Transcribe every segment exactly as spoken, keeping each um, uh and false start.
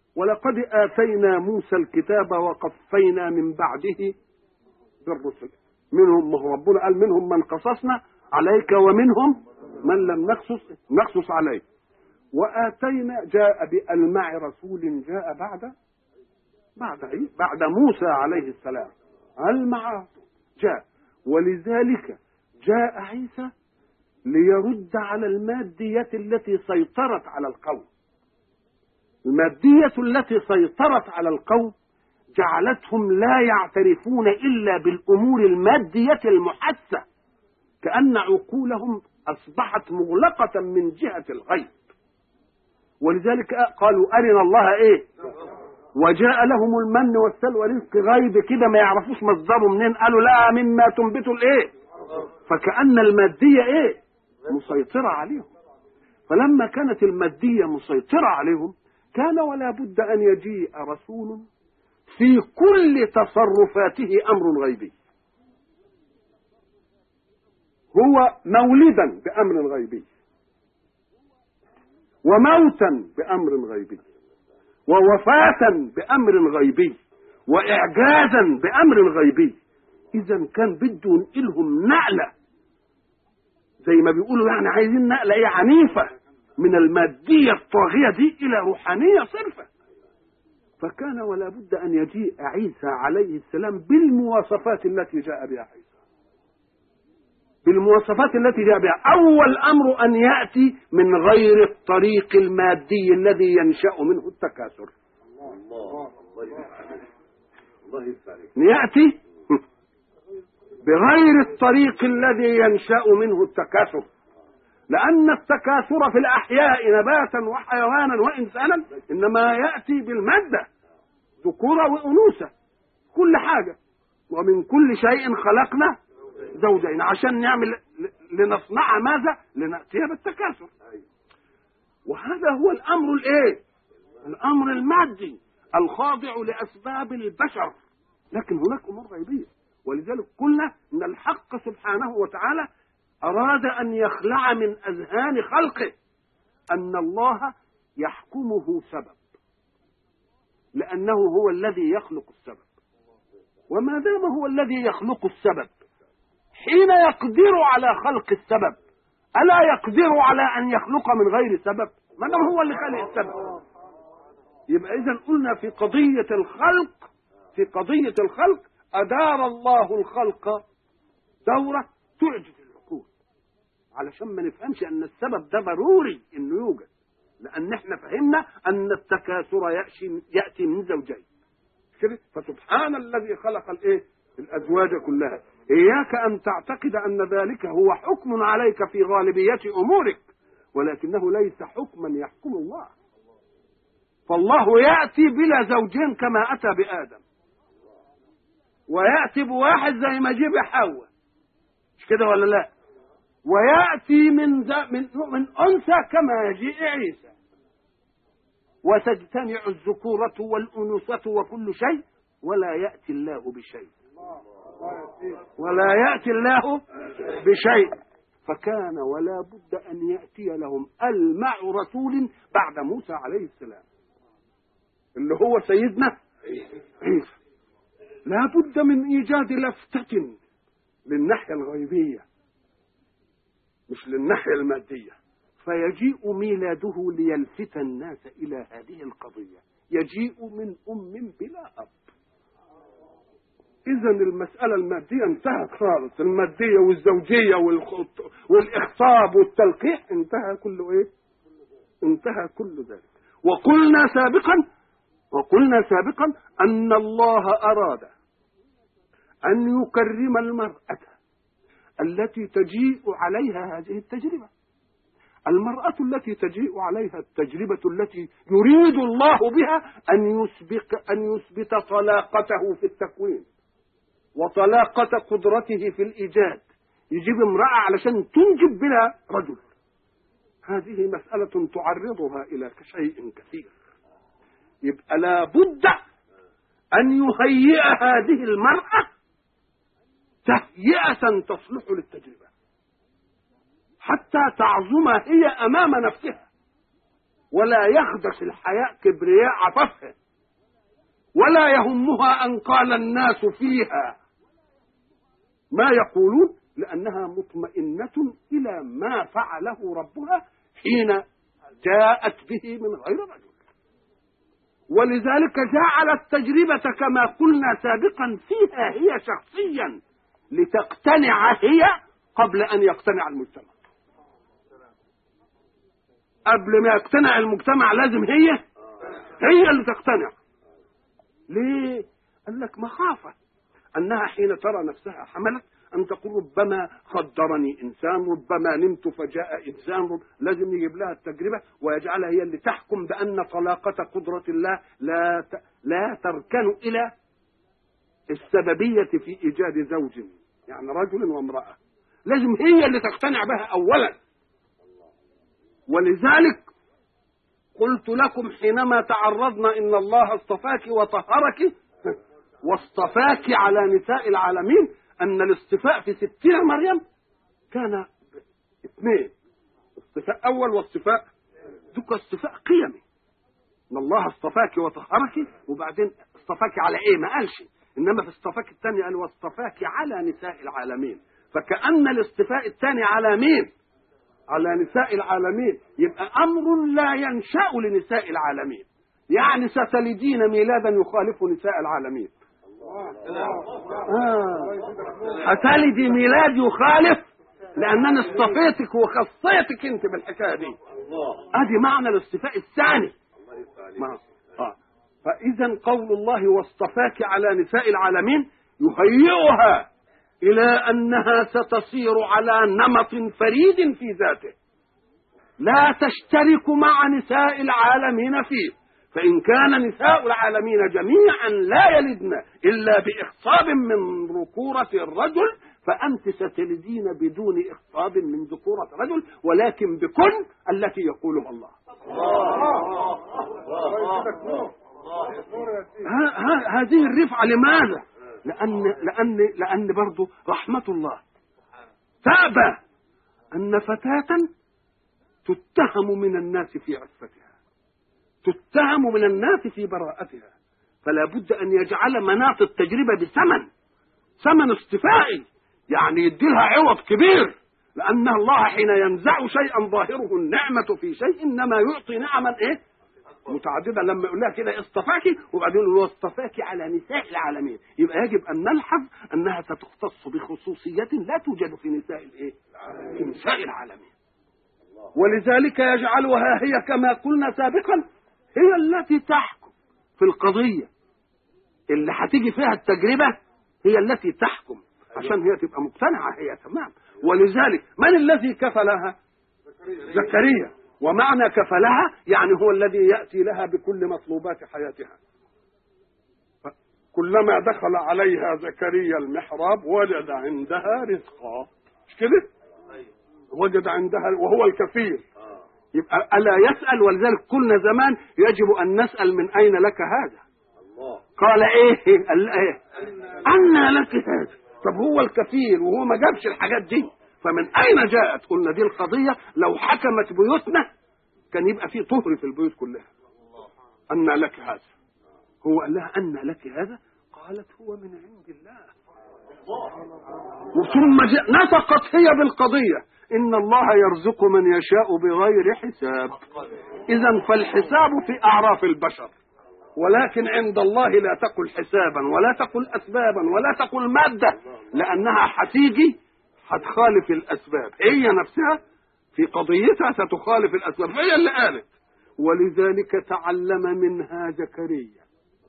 ولقد آتينا موسى الكتاب وقفينا من بعده بالرسل، منهم ربنا قال منهم من قصصنا عليك ومنهم من لم نقصص نقصص عليك. وآتينا جاء بألمع رسول جاء بعد بعد إيه؟ بعد موسى عليه السلام، ألمع جاء. ولذلك جاء عيسى ليرد على المادية التي سيطرت على القوم. المادية التي سيطرت على القوم جعلتهم لا يعترفون إلا بالأمور المادية المحسة، كأن عقولهم أصبحت مغلقة من جهة الغيب. ولذلك قالوا أرنا الله إيه، وجاء لهم المن والسلوى رزق غيب كده ما يعرفوش مصدره منين، قالوا لا مما تنبت الإيه. فكأن المادية إيه مسيطرة عليهم. فلما كانت المادية مسيطرة عليهم كان ولا بد أن يجيء رسول في كل تصرفاته أمر غيبي، هو مولدا بأمر غيبي، وموتا بأمر غيبي، ووفاة بأمر غيبي، وإعجازا بأمر غيبي. إذا كان بده ينقلهم نقلة، زي ما بيقولوا يعني عايزين نقلة إيه عنيفة من المادية الطاغية دي إلى روحانية صرفة. فكان ولا بد أن يجيء عيسى عليه السلام بالمواصفات التي جاء بها عيسى، بالمواصفات التي جاء بها. أول أمر أن يأتي من غير الطريق المادي الذي ينشأ منه التكاثر. الله الله يأتي بغير الطريق الذي ينشأ منه التكاثر، لأن التكاثر في الأحياء نباتا وحيوانا وإنسانا إنما يأتي بالمادة، ذكورة وأنوثة، كل حاجة. ومن كل شيء خلقنا زوجين عشان نعمل لنصنع ماذا؟ لنأتيها بالتكاثر. وهذا هو الأمر الإيه؟ الأمر المادي الخاضع لأسباب البشر. لكن هناك أمور غيبية. ولذلك قلنا أن الحق سبحانه وتعالى أراد أن يخلع من أذهان خلقه أن الله يحكمه سبب، لأنه هو الذي يخلق السبب. وما دام هو الذي يخلق السبب، حين يقدر على خلق السبب ألا يقدر على أن يخلق من غير سبب؟ ما دام هو اللي خلق السبب. يبقى إذن قلنا في قضية الخلق، في قضية الخلق أدار الله الخلق دورة تعجز العقول، علشان ما نفهمش أن السبب ده ضروري إنه يوجد، لأن احنا فهمنا أن التكاثر يأتي من زوجين كده. فسبحان الذي خلق الإيه؟ الأزواج كلها. إياك أن تعتقد أن ذلك هو حكم عليك في غالبية أمورك، ولكنه ليس حكما يحكم الله. فالله يأتي بلا زوجين كما أتى بآدم، ويأتي بواحد زي ما جيب حواء، مش كده ولا لا؟ ويأتي من من من أنثى كما يجيء عيسى، وتجتمع الذكورة والأنوثة وكل شيء، ولا يأتي الله بشيء، ولا يأتي الله بشيء. فكان ولا بد أن يأتي لهم ألمع رسول بعد موسى عليه السلام اللي هو سيدنا عيسى. لا بد من إيجاد لفتة للناحية الغيبية مش للناحية المادية، فيجيء ميلاده ليلفت الناس إلى هذه القضية. يجيء من أم بلا أب. إذن المسألة المادية انتهت خالص، المادية والزوجية والإخطاب والتلقيح انتهى كله إيه؟ انتهى كل ذلك. وقلنا سابقا وقلنا سابقا أن الله أراد أن يكرم المرأة التي تجيء عليها هذه التجربة. المرأة التي تجيء عليها التجربة التي يريد الله بها أن يسبق أن يثبت طلاقته في التكوين وطلاقة قدرته في الإيجاد، يجيب امرأة علشان تنجب بلا رجل. هذه مسألة تعرضها إلى شيء كثير. يبقى لا بد أن يهيئ هذه المرأة تهيئة تصلح للتجربة حتى تعظم هي أمام نفسها، ولا يخدش الحياء كبرياء عطفها، ولا يهمها أن قال الناس فيها ما يقولون، لأنها مطمئنة إلى ما فعله ربها حين جاءت به من غير رجل. ولذلك جعل التجربة كما قلنا سابقا فيها هي شخصيا لتقتنع هي قبل أن يقتنع المجتمع. قبل ما يقتنع المجتمع لازم هي هي اللي تقتنع. ليه؟ قال لك مخافة أنها حين ترى نفسها حملت أن تقول ربما خدرني إنسان، ربما نمت فجاء إنسان، رب... لازم يجيب لها التجربة ويجعلها هي اللي تحكم بأن طلاقة قدرة الله لا ت... لا تركن إلى السببية في إيجاد زوج، يعني رجل وامرأة، لازم هي اللي تقتنع بها أولا. ولذلك قلت لكم حينما تعرضنا إن الله اصطفاك وطهرك واصطفاك على نساء العالمين أن الاصطفاء في ستين مريم كان اثنين، اصطفاء أول واصطفاء ذكر اصطفاء قيمي. إن الله اصطفاك وطهرك، وبعدين اصطفاك على إيه ما قالش، إنما في اصطفاك الثاني قال واصطفاك على نساء العالمين. فكأن الاصطفاء الثاني على مين؟ على نساء العالمين. يبقى أمر لا ينشأ لنساء العالمين، يعني ستلدين ميلادا يخالف نساء العالمين. آه. هتلدي ميلاد يخالف لأنني اصطفيتك وخصيتك انت بالحكاية دي. ادي معنى الاصطفاء الثاني. آه. فإذا قول الله واصطفاك على نساء العالمين يهيئها إلى أنها ستصير على نمط فريد في ذاته لا تشترك مع نساء العالمين فيه. فإن كان نساء العالمين جميعا لا يلدن إلا بإخصاب من ذكورة الرجل، فأنت ستلدين بدون إخصاب من ذكورة الرجل، ولكن بكن التي يقولها الله. هذه الرفعة لماذا؟ لأن لأن لأن برضه رحمة الله تأبى أن فتاة تتهم من الناس في عفتها، تتهم من الناس في براءتها، فلا بد أن يجعل مناط التجربة بثمن، ثمن اصطفائي، يعني يديلها عوض كبير، لأن الله حين ينزع شيئا ظاهره النعمة في شيء إنما يعطي نعما إيه؟ متعددة. لما يقول لها كده اصطفاكي وبعدين يقول اصطفاكي على نساء العالمين، يبقى يجب أن نلحظ أنها ستختص بخصوصية لا توجد في نساء الإيه؟ في نساء العالمين. ولذلك يجعلها هي كما قلنا سابقا هي التي تحكم في القضية اللي هتيجي فيها التجربة، هي التي تحكم عشان هي تبقى مقتنعة هي تمام. ولذلك من الذي كفلها؟ زكريا. ومعنى كفلها يعني هو الذي يأتي لها بكل مطلوبات حياتها. كلما دخل عليها زكريا المحراب وجد عندها رزقا، مش كده؟ وجد عندها وهو الكفيل. يبقى ألا يسأل. ولذلك قلنا زمان يجب أن نسأل من أين لك هذا؟ قال إيه؟ قال إيه؟ أن لك هذا. طب هو الكفيل وهو ما جابش الحاجات دي، فمن أين جاءت؟ قلنا دي القضية لو حكمت بيوتنا كان يبقى فيه طهر في البيوت كلها. أن لك هذا، هو قال لها أن لك هذا؟ قالت هو من عند الله. وثم نطقت هي بالقضية إن الله يرزق من يشاء بغير حساب. إذن فالحساب في أعراف البشر، ولكن عند الله لا تقل حسابا ولا تقل أسبابا ولا تقل مادة، لأنها هتيجي هتخالف الأسباب، هي نفسها في قضيتها ستخالف الأسباب، هي اللي قالت. ولذلك تعلم منها زكريا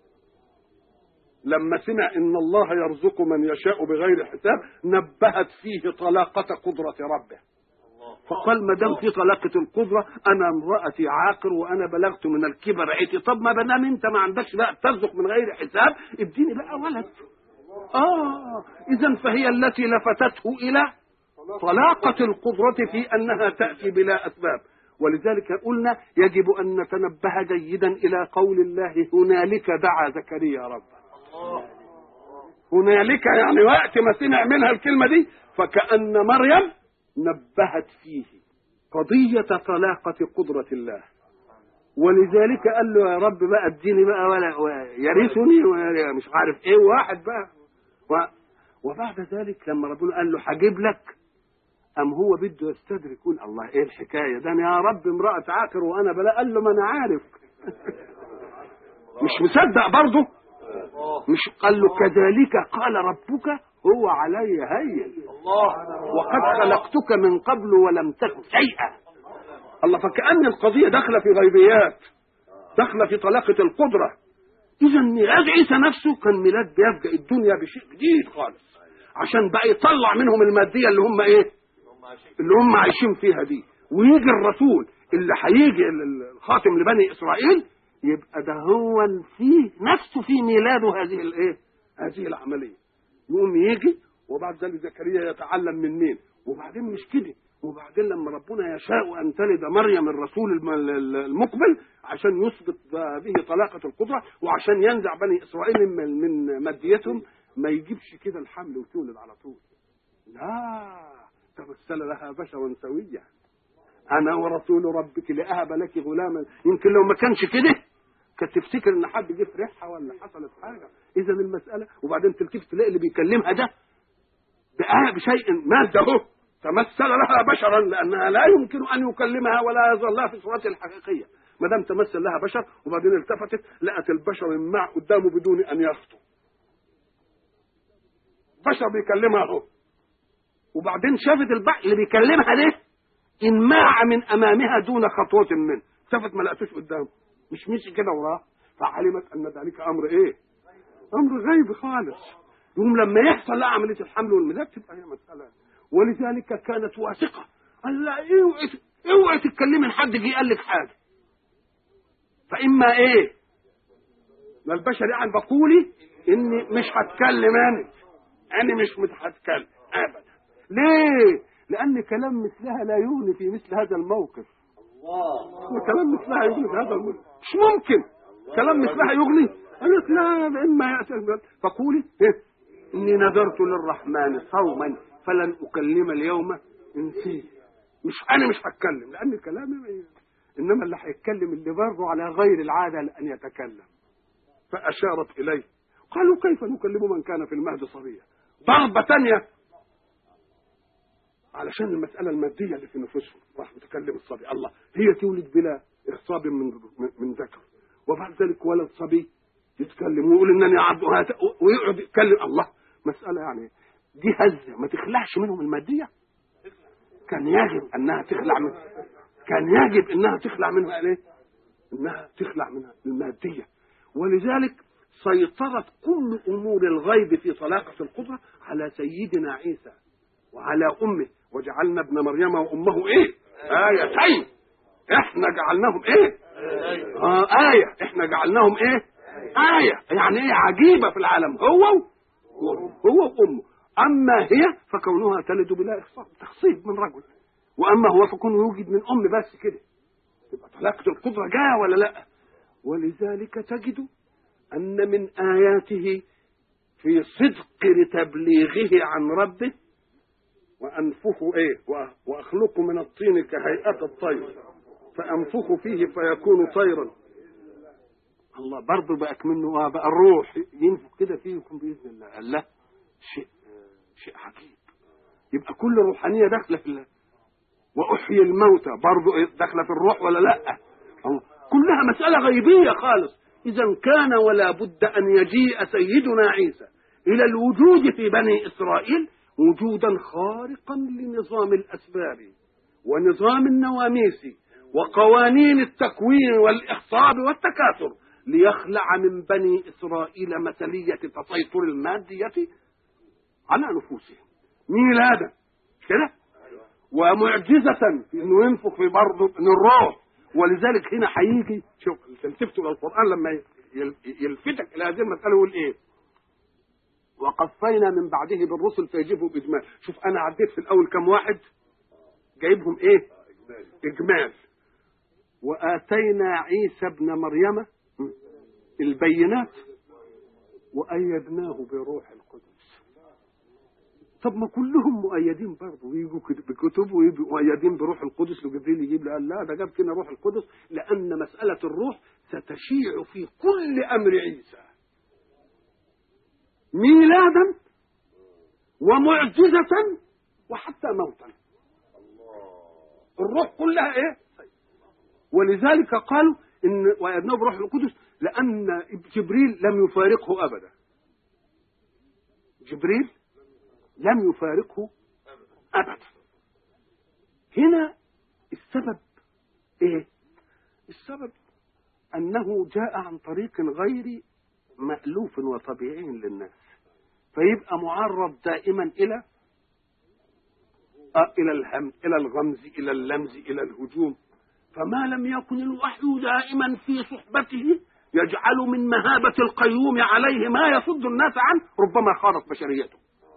لما سمع إن الله يرزق من يشاء بغير حساب نبهت فيه طلاقة قدرة ربه، فقال ما دام في طلاقة القدرة أنا امرأتي عاقر وأنا بلغت من الكبر عيتي، طب ما دام أنت ما عندكش بقى ترزق من غير حساب اديني بقى ولد. آه إذن فهي التي لفتته إلى طلاقة القدرة في أنها تأتي بلا أسباب. ولذلك قلنا يجب أن نتنبه جيدا إلى قول الله هنالك دعا زكريا ربه. هنالك يعني وقت ما سمع منها الكلمة دي فكأن مريم نبهت فيه قضية طلاقة قدرة الله، ولذلك قال له يا رب بقى اديني بقى ولا يرثني ولا مش عارف ايه واحد بقى. وبعد ذلك لما ربنا قال له هجيب لك، أم هو بده يستدرك يقول الله ايه الحكايه ده، انا يا رب امراه عاقر وانا بلا. قال له ما انا عارف. مش مصدق برضه. مش قال له كذلك قال ربك هو علي هين وقد خلقتك من قبل ولم تك شيئا. الله، فكأن القضيه داخله في غيبيات، داخله في طلاقه القدره. اذا ميلاد عيسى نفسه كان ميلاد بيفجأ الدنيا بشيء جديد خالص، عشان بقى يطلع منهم الماديه اللي هم ايه، اللي هم عايشين فيها دي. ويجي الرسول اللي هيجي الخاتم لبني اسرائيل، يبقى ده هو فيه نفسه في ميلاده هذه الايه، هذه العمليه. يقوم يجي وبعد ذلك زكريا يتعلم من مين. وبعدين مش كده، وبعدين لما ربنا يشاء ان تلد مريم الرسول المقبل عشان يثبت به طلاقه القدره، وعشان ينزع بني اسرائيل من ماديتهم، ما يجيبش كده الحمل وتولد على طول. لا، تمثل لها بشرا سويا، انا ورسول ربك لاهب لك غلاما. يمكن لو ما كانش كده كانت تفتكر ان حد جه في ريحها ولا حصلت حاجه. اذا المساله، وبعدين تلتفت تلاقي اللي بيكلمها ده بشيء ماده اهو، تمثل لها بشرا، لانها لا يمكن ان يكلمها ولا يظل لها في صورتها الحقيقيه. ما دام تمثل لها بشر، وبعدين التفتت لقت البشر يمع قدامه بدون ان يخطو. بشر بيكلمها اهو، وبعدين شافت البحر اللي بيكلمها ده انماع من امامها دون خطوه منه. شافت ما لقتوش قدامه، مش مشي كده وراه، فعلمت ان ذلك امر ايه، امر غيب خالص. يوم لما يحصل لها عمليه الحمل والميلاد تبقى هي مساله. ولذلك كانت واثقه، قال لا اوعي اوعي تتكلمي ان حد جه قال لك حاجه، فاما ايه ما البشر يعني بقولي اني مش هتكلم، انا انا مش هتكلم ابدا. ليه؟ لان كلام مثلها لا يغني في مثل هذا الموقف. الله، كلام مثلها يغني في هذا الموقف مش ممكن. كلام مثلها يغني. قالت لا، اما ياتي فقولي إيه؟ اني نذرت للرحمن صوما فلن اكلم اليوم انسيا. مش انا مش هتكلم لان كلامي، انما اللي هيتكلم اللي برضه على غير العاده لان يتكلم. فاشارت اليه، قالوا كيف نكلم من كان في المهد صبيا. ضربه ثانيه علشان المساله الماديه اللي في نفوسهم، راح متكلم الصبي. الله، هي تولد بلا اخصاب من من ذكر، وبعد ذلك ولد صبي يتكلم ويقول انني عبد ويقعد يتكلم. الله، مساله يعني دي هزه ما تخلعش منهم الماديه. كان يجب انها تخلع من كان يجب انها تخلع منها ايه؟ انها تخلع منها الماديه. ولذلك سيطرت كل امور الغيب في طلاقه القدره على سيدنا عيسى وعلى امه. وجعلنا ابن مريم وامه ايه؟ ايتين. احنا جعلناهم ايه؟ اه ايه. احنا جعلناهم ايه؟ ايه. يعني ايه؟ عجيبه في العالم. هو هو وامه. اما هي فكونها تلد بلا اخصاب، تخصيب من رجل. واما هو فكونه يوجد من ام بس كده. يبقى طلاقه القدره جاء ولا لا؟ ولذلك تجد ان من اياته في صدق تبليغه عن ربه وانفخوا ايه واخلق من الطين كهيئه الطير فانفخ فيه فيكون طيرا. الله، برضه بقى منه بقى الروح ينفخ كده فيكم باذن الله. قال لا، شيء شيء عجيب. يبقى كل روحانيه داخله في الله. واحيي الموتى برضه داخله في الروح ولا لا؟ الله، كلها مساله غيبيه خالص. اذا كان ولا بد ان يجيء سيدنا عيسى الى الوجود في بني اسرائيل وجودا خارقا لنظام الاسباب ونظام النواميس وقوانين التكوين والاخصاب والتكاثر، ليخلع من بني اسرائيل مثليه تسيطر الماديه على نفوسهم. ميلادا كده، ومعجزه في انه ينفخ في برضه من الروح. ولذلك هنا هيجي، شوف تلتفتوا للقران لما يلفتك الى هذه المساله يقول ايه؟ وقفينا من بعده بالرسل فيجيبهم اجمال. شوف انا عديت في الاول كم واحد جايبهم ايه؟ اجمال. واتينا عيسى ابن مريم البينات وايدناه بروح القدس. طب ما كلهم مؤيدين برضه، ويجوا بكتب ويبقوا مؤيدين بروح القدس، وجبريل يجيب له قال لا ده جاب كنا روح القدس، لأن مسألة الروح ستشيع في كل أمر عيسى ميلادا ومعجزة وحتى موتا. الروح كلها ايه؟ ولذلك قالوا ان وأيدناه بروح القدس لأن جبريل لم يفارقه أبدا. جبريل لم يفارقه أبدا. هنا السبب ايه؟ السبب أنه جاء عن طريق غير مألوف وطبيعي للناس، فيبقى معرض دائما إلى آه إلى الهم إلى الغمز إلى اللمز إلى الهجوم. فما لم يكن الوحي دائما في صحبته يجعل من مهابة القيوم عليه ما يصد الناس عنه، ربما خارت بشريته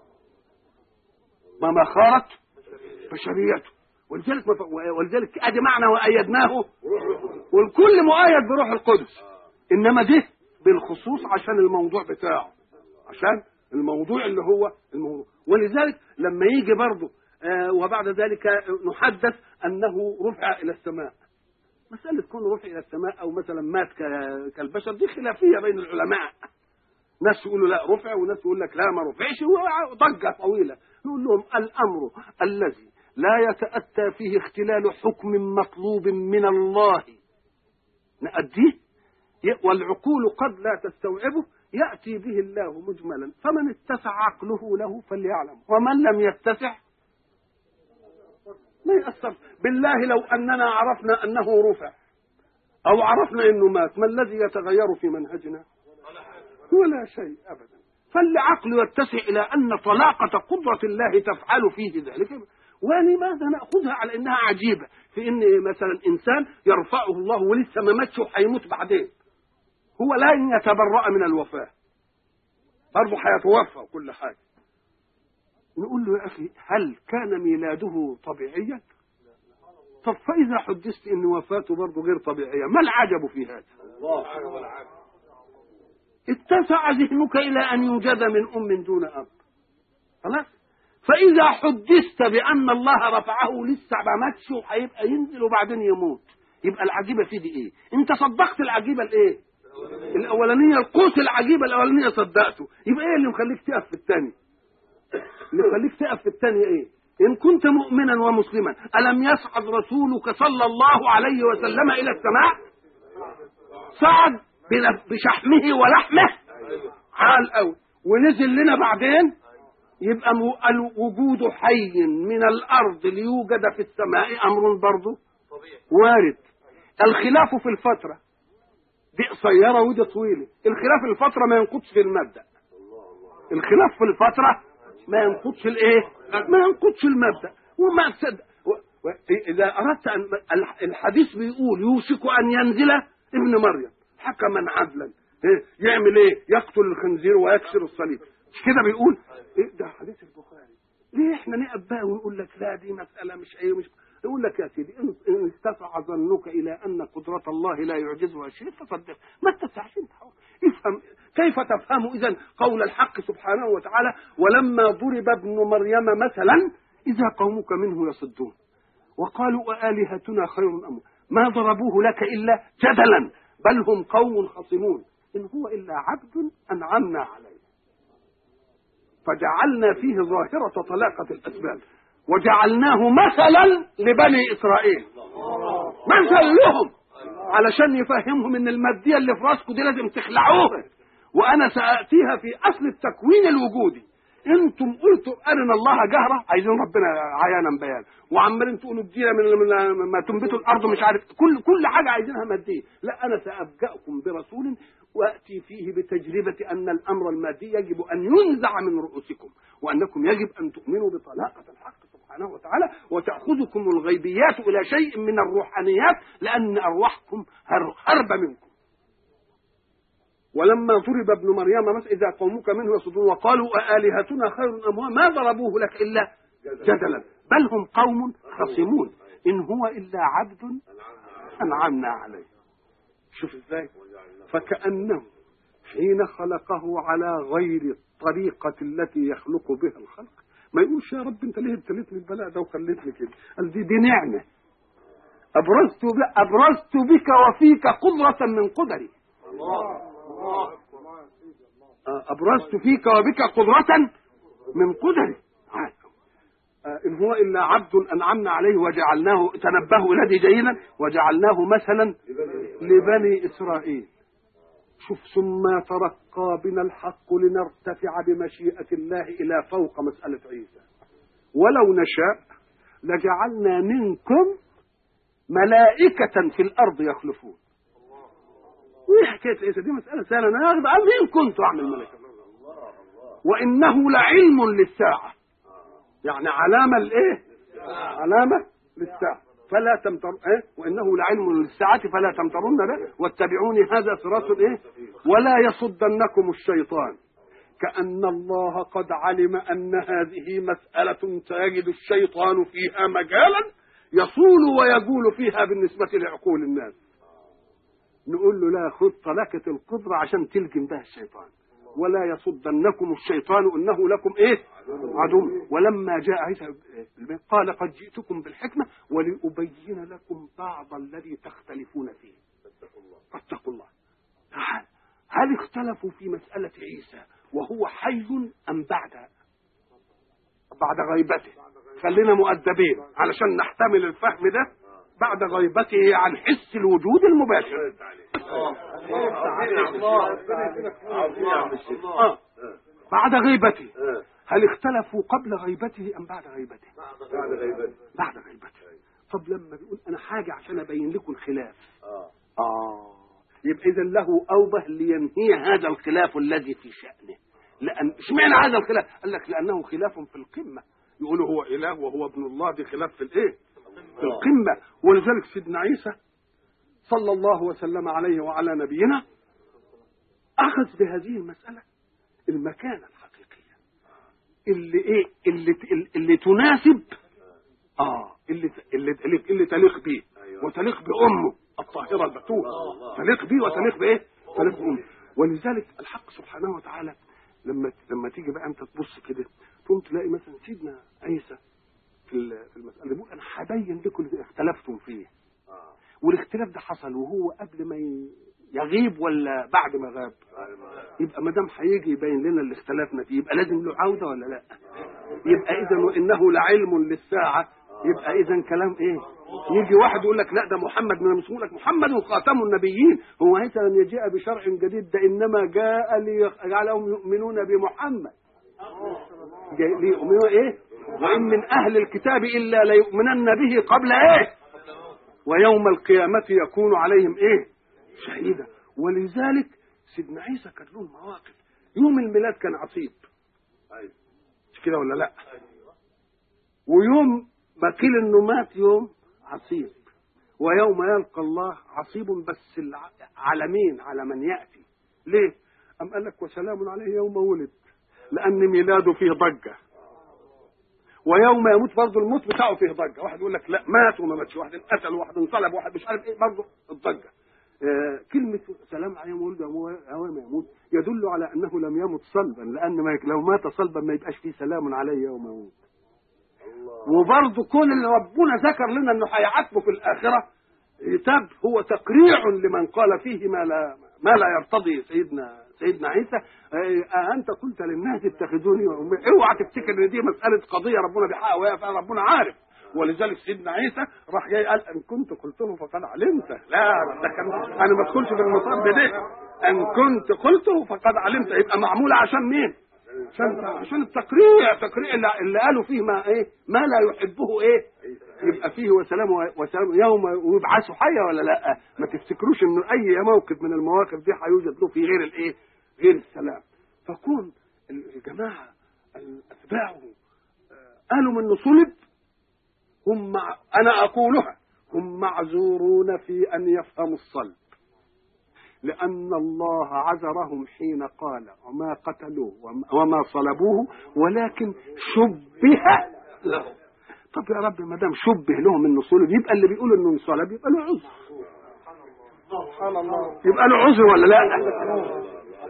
ما خارت بشريته. ولذلك ولذلك ادي معنى وأيدناه، والكل مؤيد بروح القدس، انما ده بالخصوص عشان الموضوع بتاعه، عشان الموضوع اللي هو الموضوع. ولذلك لما يجي برضه آه وبعد ذلك نحدث انه رفع الى السماء، مسألة كون رفع الى السماء او مثلا مات كالبشر دي خلافية بين العلماء، ناس يقولوا لا رفع وناس يقول لك لا ما رفعش، وضجة طويلة. نقول لهم الامر الذي لا يتأتى فيه اختلال حكم مطلوب من الله نأديه والعقول قد لا تستوعبه يأتي به الله مجملا، فمن اتسع عقله له فليعلم، ومن لم يتسع ما يأثر. بالله لو أننا عرفنا أنه رفع أو عرفنا أنه مات، ما الذي يتغير في منهجنا؟ ولا شيء أبدا. فالعقل يتسع إلى أن طلاقة قدرة الله تفعل فيه ذلك. ولماذا نأخذها على أنها عجيبة في أن مثلا إنسان يرفعه الله ولسه ما ماتش وحيموت بعدين، هو لا يتبرأ من الوفاة، برضه حيتوفى وكل حاجة. نقول له يا أخي هل كان ميلاده طبيعيا؟ طب فإذا حدثت أن وفاته برضه غير طبيعية، ما العجب في هذا؟ اتسع ذهنك إلى أن يوجد من أم دون أب، خلاص. فإذا حدثت بأن الله رفعه لسه ما ماتش وهيبقى ينزل وبعدين يموت، يبقى العجيبة في دي إيه؟ أنت صدقت العجيبة الإيه؟ الأولانية، القوس العجيبة الأولانية صدقته، يبقى إيه اللي مخليك تقف في الثاني؟ اللي مخليك تقف في الثانية إيه؟ إن كنت مؤمنا ومسلما ألم يصعد رسولك صلى الله عليه وسلم إلى السماء؟ صعد بشحمه ولحمه عال قوي ونزل لنا بعدين، يبقى الوجود حي من الأرض ليوجد في السماء أمر برضه وارد. الخلاف في الفترة دي قصيرة ودي طويلة، الخلاف في الفترة ما ينقضش في المبدأ، الخلاف في الفترة ما ينقضش الايه؟ ما ينقضش المبدأ. وما تصدق إذا أردت أن الحديث بيقول يوشك أن ينزل ابن مريم حكما عدلا، يعمل ايه؟ يقتل الخنزير ويكسر الصليب، مش كده بيقول؟ ايه ده حديث البخاري. ليه احنا نقف بقى ونقول لك لا دي مسألة مش ايه مش يقول لك يا سيدي ان استطاع ظنك الى ان قدرة الله لا يعجزها شيء فصدق، ما تستحسن افهم. كيف تفهم اذا قول الحق سبحانه وتعالى ولما ضرب ابن مريم مثلا اذا قومك منه يصدون وقالوا آلهتنا خير ام ما ضربوه لك الا جدلا بل هم قوم خصمون ان هو الا عبد انعمنا عليه فجعلنا فيه ظاهرة طلاقة الاسباب وجعلناه مثلا لبني إسرائيل، مثل لهم علشان يفهمهم ان المادية اللي في راسكم دي لازم تخلعوها، وانا سأأتيها في اصل التكوين الوجودي. انتم قلتوا ارنا الله جهرة، عايزين ربنا عيانا بيانا، وعمالين تقولوا ادينا من ما تنبت الارض مش عارف كل كل حاجة عايزينها مادية. لا، انا سأبجأكم برسول وأتي فيه بتجربة أن الأمر المادي يجب أن ينزع من رؤوسكم، وأنكم يجب أن تؤمنوا بطلاقة الحق سبحانه وتعالى، وتأخذكم الغيبيات إلى شيء من الروحانيات، لأن أرواحكم هرب منكم. ولما ضرب ابن مريم مثلا إذا قومك منه يصدون وقالوا آلهتنا خير أم هو ما ضربوه لك إلا جدلا بل هم قوم خصمون إن هو إلا عبد أنعمنا عليه. شوف إزاي؟ فكأنه حين خلقه على غير الطريقة التي يخلق بها الخلق ما يقولش يا رب انت ليه ابتليتني البلاء ده وخليتني كده؟ قال دي دي نعمه ابرزت ابرزت بك وفيك قدره من قدري. الله الله ابرزت فيك وبك قدره من قدري. ان هو الا عبد انعمنا عليه وجعلناه، تنبهوا الذي جيدا، وجعلناه مثلا لبني اسرائيل. شوف، ثم ترقى بنا الحق لنرتفع بمشيئة الله إلى فوق مسألة عيسى، ولو نشاء لجعلنا منكم ملائكة في الأرض يخلفون. وإيه حكاية عيسى دي؟ مسألة سهلة، أنا أخذ مين كنت أعمل ملائكة، وإنه لعلم للساعة، يعني علامة الإيه؟ علامة للساعة، فلا تمتر ايه وانه لعلم للساعه فلا تمترن به واتبعوني هذا صراط ايه. ولا يصدنكم الشيطان، كأن الله قد علم ان هذه مسألة سيجد الشيطان فيها مجالا يصول ويجول فيها بالنسبة لعقول الناس. نقول له لا، خذ طلقة القدرة عشان تلجم بها الشيطان. ولا يصدنكم الشيطان انه لكم ايه؟ عدو. ولما جاء عيسى قال قد جئتكم بالحكمه ولأبين لكم بعض الذي تختلفون فيه فاتقوا الله. هل اختلفوا في مسألة عيسى وهو حي ام بعد بعد غيبته؟ خلينا مؤدبين علشان نحتمل الفهم ده. بعد غيبته عن حس الوجود المباشر. آه. بعد غيبته. هل اختلفوا قبل غيبته ام بعد غيبته؟ بعد غيبته. بعد غيبته. طب لما بيقول انا حاجه عشان ابين لكم الخلاف، اه اه يبقى اذا له اوبه لينهي هذا الخلاف الذي في شأنه. لان اشمعنى هذا الخلاف؟ قال لك لانه خلاف في القمه. يقولوا هو اله وهو ابن الله، دي خلاف في الايه؟ في القمه. ولذلك سيدنا عيسى صلى الله وسلم عليه وعلى نبينا اخذ بهذه المساله المكانه الحقيقيه اللي ايه اللي اللي تناسب اه اللي اللي اللي, اللي تليق به وتليق بامه الطاهره البتوله، تليق به وتليق بايه؟ تليق بامه. ولذلك الحق سبحانه وتعالى لما لما تيجي بقى انت تبص كده تقوم تلاقي مثلا سيدنا عيسى في في المساله بيقول انا هبين لكم اللي اختلفتم فيه. والاختلاف ده حصل وهو قبل ما يغيب ولا بعد ما غاب؟ يبقى ما دام هيجي يبين لنا اللي اختلفنا فيه يبقى لازم له عوده ولا لا؟ يبقى اذا وانه لعلم للساعه، يبقى اذا كلام ايه؟ يجي واحد يقول لك لا ده محمد، من مسموع لك محمد خاتم النبيين، هو عيسى لم يجيء بشرع جديد، ده انما جاء ليجعلهم يؤمنون بمحمد. جاء ليؤمنوا ايه؟ وان من اهل الكتاب الا ليؤمنن به قبل ايه؟ ويوم القيامة يكون عليهم ايه؟ شهيدا. ولذلك سيدنا عيسى كان له مواقف. يوم الميلاد كان عصيب، مش كده ولا لا؟ ويوم ما قيل انه مات يوم عصيب، ويوم يلقى الله عصيب، بس على مين؟ على من يأتي. ليه؟ أم قال لك وسلام عليه يوم ولد، لأن ميلاده فيه ضجة، ويوم يموت برضه الموت بتاعه فيه ضجه. واحد يقول لك لا مات وما ماتش، واحد انقتل وواحد انصلب وواحد مش عارف ايه، برضه الضجه. آه كلمه سلام عليه ولد يوم يموت يدل على انه لم يمت صلبا، لان ما لو مات صلبا ما يبقاش فيه سلام عليه يوم يموت. وبرضه كون اللي ربنا ذكر لنا انه هيعاتبه في الاخره عتاب هو تقريع لمن قال فيه ما لا ما لا يرتضي سيدنا سيدنا عيسى. أنت قلت للناس اتخذوني وأمي. اوعى تفتكر ان دي مسألة قضية ربنا بيحقق وهي فعلا ربنا عارف. ولذلك سيدنا عيسى راح جاي قال ان كنت قلته فقد علمت. لا ده كان انا ما ادخلش في المصاب ده. ان كنت قلته فقد علمت، يبقى معمولة عشان مين؟ عشان عشان التقريع، تقريع اللي, اللي قالوا فيه ما ايه؟ ما لا يحبه ايه؟ يبقى فيه وسلام وسلام يوم ويبعثوا حيا ولا لا؟ ما تفتكروش انه اي موقف من المواقف دي هيوجد له في غير الايه؟ غير السلام. فكون الجماعه اتباعه قالوا من صلب، هم مع انا اقولها هم معذورون في ان يفهموا الصلب، لأن الله عذرهم حين قال وما قتلوه وما صلبوه ولكن شبه له. طب يا رب ما دام شبه لهم انه صلب، يبقى اللي بيقول انه انصلب يبقى له عذر. سبحان الله، يبقى له عذر ولا لا؟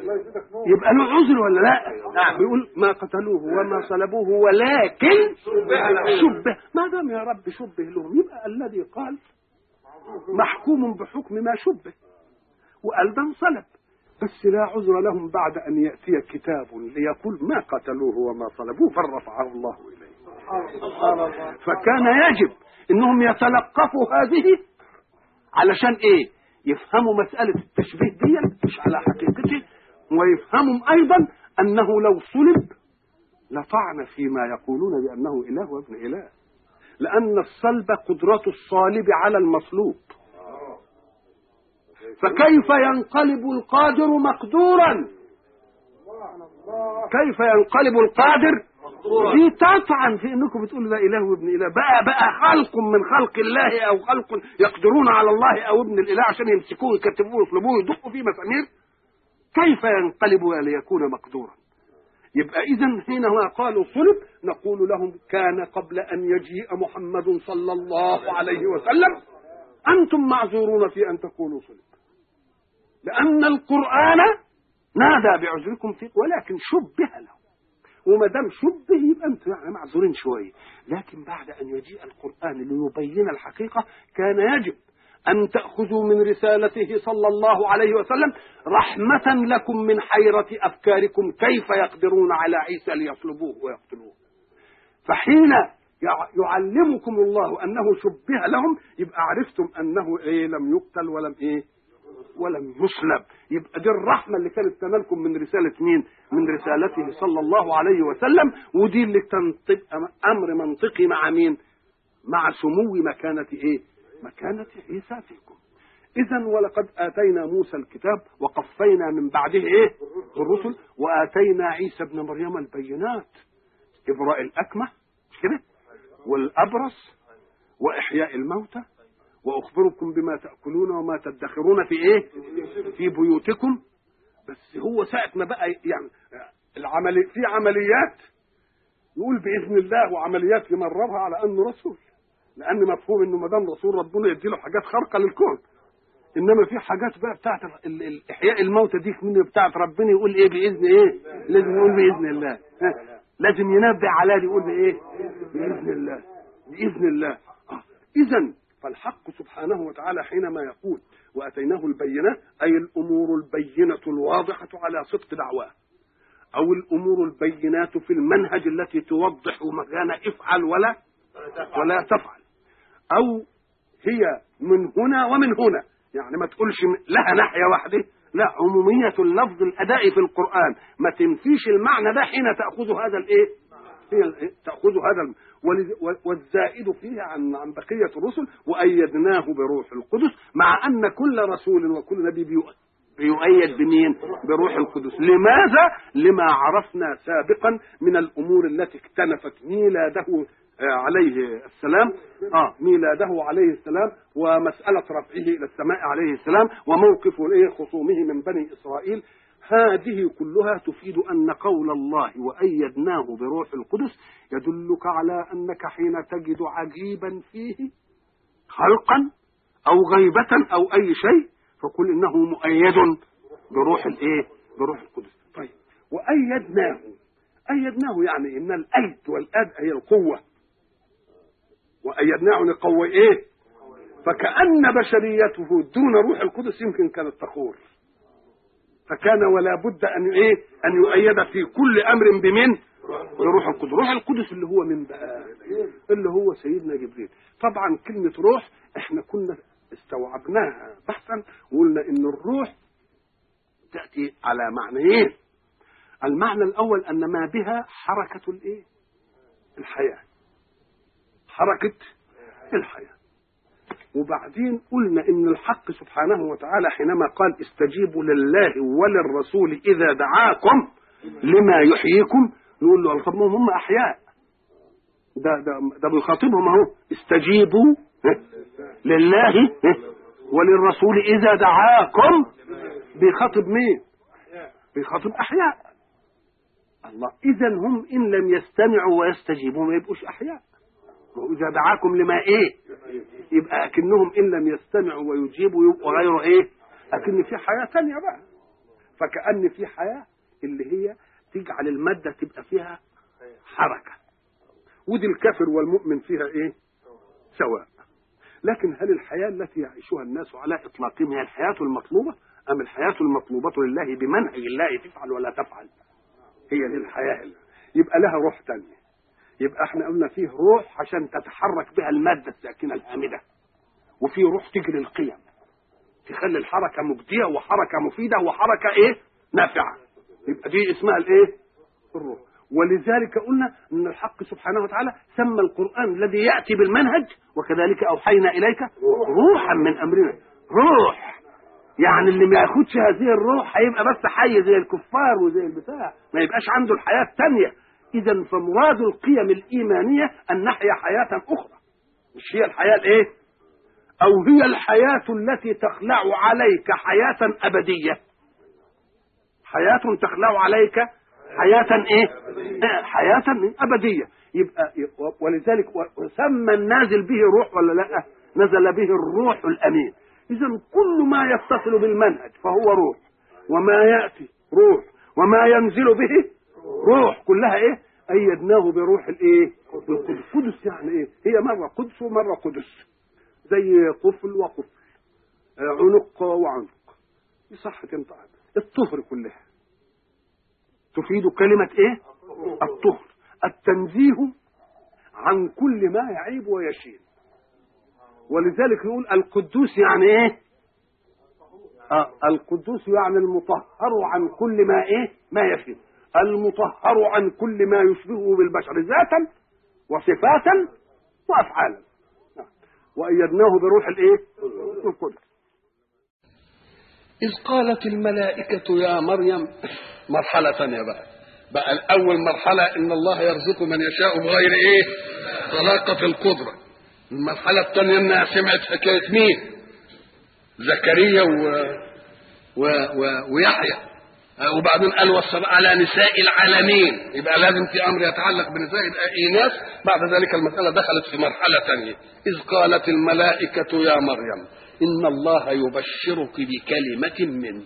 يبقى له عذر ولا لا؟ نعم. بيقول ما قتلوه وما صلبوه ولكن شبه. ما دام يا رب شبه لهم يبقى الذي قال محكوم بحكم ما شبه، وقال ده انصلب، بس لا عذر لهم بعد أن يأتي كتاب ليقول ما قتلوه وما صلبوه فرفعه الله إليه. فكان يجب أنهم يتلقفوا هذه علشان إيه؟ يفهموا مسألة التشبيه دي مش على حقيقته، ويفهموا أيضا أنه لو صلب لطعن فيما يقولون بأنه إله وابن إله، لأن الصلب قدرة الصالب على المصلوب، فكيف ينقلب القادر مقدورا؟ كيف ينقلب القادر؟ في تطعن في انكم بتقولوا لا اله وابن اله، بقى بقى خلق من خلق الله او خلق يقدرون على الله او ابن الاله عشان يمسكوه يكتبوه يطلبوه يدقوا فيه مسامير. كيف ينقلب ليكون مقدورا؟ يبقى اذا حينما قالوا صلب نقول لهم كان قبل ان يجيء محمد صلى الله عليه وسلم انتم معذورون في ان تقولوا صلب، لأن القرآن نادى بعذركم فيه ولكن شبه له، وما دام شبه يبقى انتم يعني معذورين شويه. لكن بعد أن يجيء القرآن ليبين الحقيقة كان يجب أن تأخذوا من رسالته صلى الله عليه وسلم رحمة لكم من حيرة أفكاركم كيف يقدرون على عيسى ليصلبوه ويقتلوه. فحين يعلمكم الله أنه شبه لهم يبقى عرفتم أنه إيه لم يقتل ولم إيه ولم يصلب. يبقى دي الرحمة اللي كانت تنالكم من رسالة مين؟ من رسالته صلى الله عليه وسلم، ودي اللي تنطق أمر منطقي مع مين؟ مع سمو مكانة إيه؟ مكانة عيسى فيكم. إذن ولقد آتينا موسى الكتاب وقفينا من بعده إيه؟ الرسل، وآتينا عيسى ابن مريم البينات، إبراء الأكمة مش كده؟ والأبرص وإحياء الموتى، وأخبركم بما تأكلون وما تدخرون في إيه؟ في بيوتكم. بس هو ساعة ما بقى يعني العملي في عمليات يقول بإذن الله، وعمليات يمررها على أنه رسول، لأن مفهوم إنه ما دام رسول ربنا يديله حاجات خارقة للكون. إنما في حاجات بقى بتاعت إحياء الموتى دي من بتاعت ربنا يقول إيه بإذن إيه؟ لازم يقول بإذن الله، لازم ينبه على دي يقول بإيه؟ بإذن الله، بإذن الله. آه. إذن فالحق سبحانه وتعالى حينما يقول وأتيناه البينات أي الأمور البينة الواضحة على صدق دعواه، أو الأمور البينات في المنهج التي توضح مكان افعل ولا ولا تفعل، أو هي من هنا ومن هنا، يعني ما تقولش لها ناحية واحدة، لا، عمومية اللفظ الأداء في القرآن ما تنفيش المعنى ده حين تأخذ هذا الإيه؟ هي تأخذ هذا والزائد فيه عن عن بقية الرسل، وأيدناه بروح القدس، مع أن كل رسول وكل نبي بيؤيد بمين؟ بروح القدس. لماذا؟ لما عرفنا سابقا من الأمور التي اكتنفت ميلاده عليه السلام، آه ميلاده عليه السلام، ومسألة رفعه إلى السماء عليه السلام، وموقف خصومه من بني إسرائيل. هذه كلها تفيد أن قول الله وأيدناه بروح القدس يدلك على أنك حين تجد عجيبا فيه خلقا أو غيبة أو أي شيء فقل إنه مؤيد بروح الإيه؟ بروح القدس. طيب، وأيدناه، أيدناه يعني إن الأيد والأد هي القوة، وأيدناه نقوي إيه؟ فكأن بشريته دون روح القدس يمكن كانت تخور، فكان ولا بد أن إيه؟ أن يؤيد في كل أمر بمن؟ بروح القدس. روح القدس اللي هو من بقى؟ اللي هو سيدنا جبريل. طبعا كلمة روح احنا كنا استوعبناها بحثا وقلنا إن الروح تأتي على معنيين. المعنى الأول أن ما بها حركة الإيه؟ الحياة، حركة الحياة. وبعدين قلنا إن الحق سبحانه وتعالى حينما قال استجيبوا لله وللرسول إذا دعاكم لما يحييكم، نقول له طب ما هم أحياء، ده ده ده بيخاطبهم اهو، استجيبوا لله وللرسول إذا دعاكم. بيخاطب مين؟ بيخاطب أحياء. الله، إذا هم إن لم يستمعوا ويستجيبوا ما يبقوش أحياء. وإذا دعاكم لما إيه؟ يبقى أكنهم إن لم يستمعوا ويجيبوا يبقوا غير إيه؟ أكن في حياة تانية بقى. فكأن في حياة اللي هي تجعل المادة تبقى فيها حركة، ودي الكافر والمؤمن فيها ايه؟ سواء. لكن هل الحياة التي يعيشها الناس على إطلاقهم هي الحياة المطلوبة، أم الحياة المطلوبة لله بمنهج الله تفعل ولا تفعل؟ هي دي الحياة اللي يبقى لها روح تانية. يبقى احنا قلنا فيه روح عشان تتحرك بها المادة الساكنة الهامدة، وفي روح تجري القيم تخلي الحركة مجدية وحركة مفيدة وحركة ايه؟ نافعة. يبقى دي اسمها الايه؟ الروح. ولذلك قلنا ان الحق سبحانه وتعالى سمى القرآن الذي يأتي بالمنهج وكذلك أوحينا إليك روحا من أمرنا. روح يعني اللي ما ياخدش هذه الروح هيبقى بس حي زي الكفار وزي البتاع، ما يبقاش عنده الحياة الثانية. إذا فمراد القيم الإيمانية أن نحيا حياة أخرى، مش هي الحياة الإيه؟ أو هي الحياة التي تخلع عليك حياة أبدية، حياة تخلع عليك حياة إيه؟ حياة أبدية. يبقى ولذلك سمى النازل به روح ولا لا؟ نزل به الروح الأمين. إذا كل ما يتصل بالمنهج فهو روح، وما يأتي روح، وما ينزل به روح، كلها إيه؟ أيدناه بروح الإيه؟ القدس. يعني إيه؟ هي مرة قدس ومرة قدس، زي طفل وقفل، عنق وعنق، يصح تنطق. الطهر كلها تفيد كلمة إيه؟ الطهر، التنزيه عن كل ما يعيب ويشين. ولذلك نقول القدوس يعني إيه؟ آه القدوس يعني المطهر عن كل ما إيه؟ ما يشين، المطهر عن كل ما يشبهه بالبشر ذاتا وصفاتا وأفعالا. وأيدناه بروح الإيه؟ القدس. إذ قالت الملائكة يا مريم، مرحلة ثانية بقى بقى الأول مرحلة إن الله يرزق من يشاء بغير إيه؟ طلاقة القدرة. المرحلة الثانية إنها سمعت حكاية مين؟ زكريا و... و... و... ويحيى، وبعدين قال والسلام على نساء العالمين، يبقى لازم في أمر يتعلق بنساء الإناث. بعد ذلك المسألة دخلت في مرحلة ثانية. إذ قالت الملائكة يا مريم إن الله يبشرك بكلمة منه.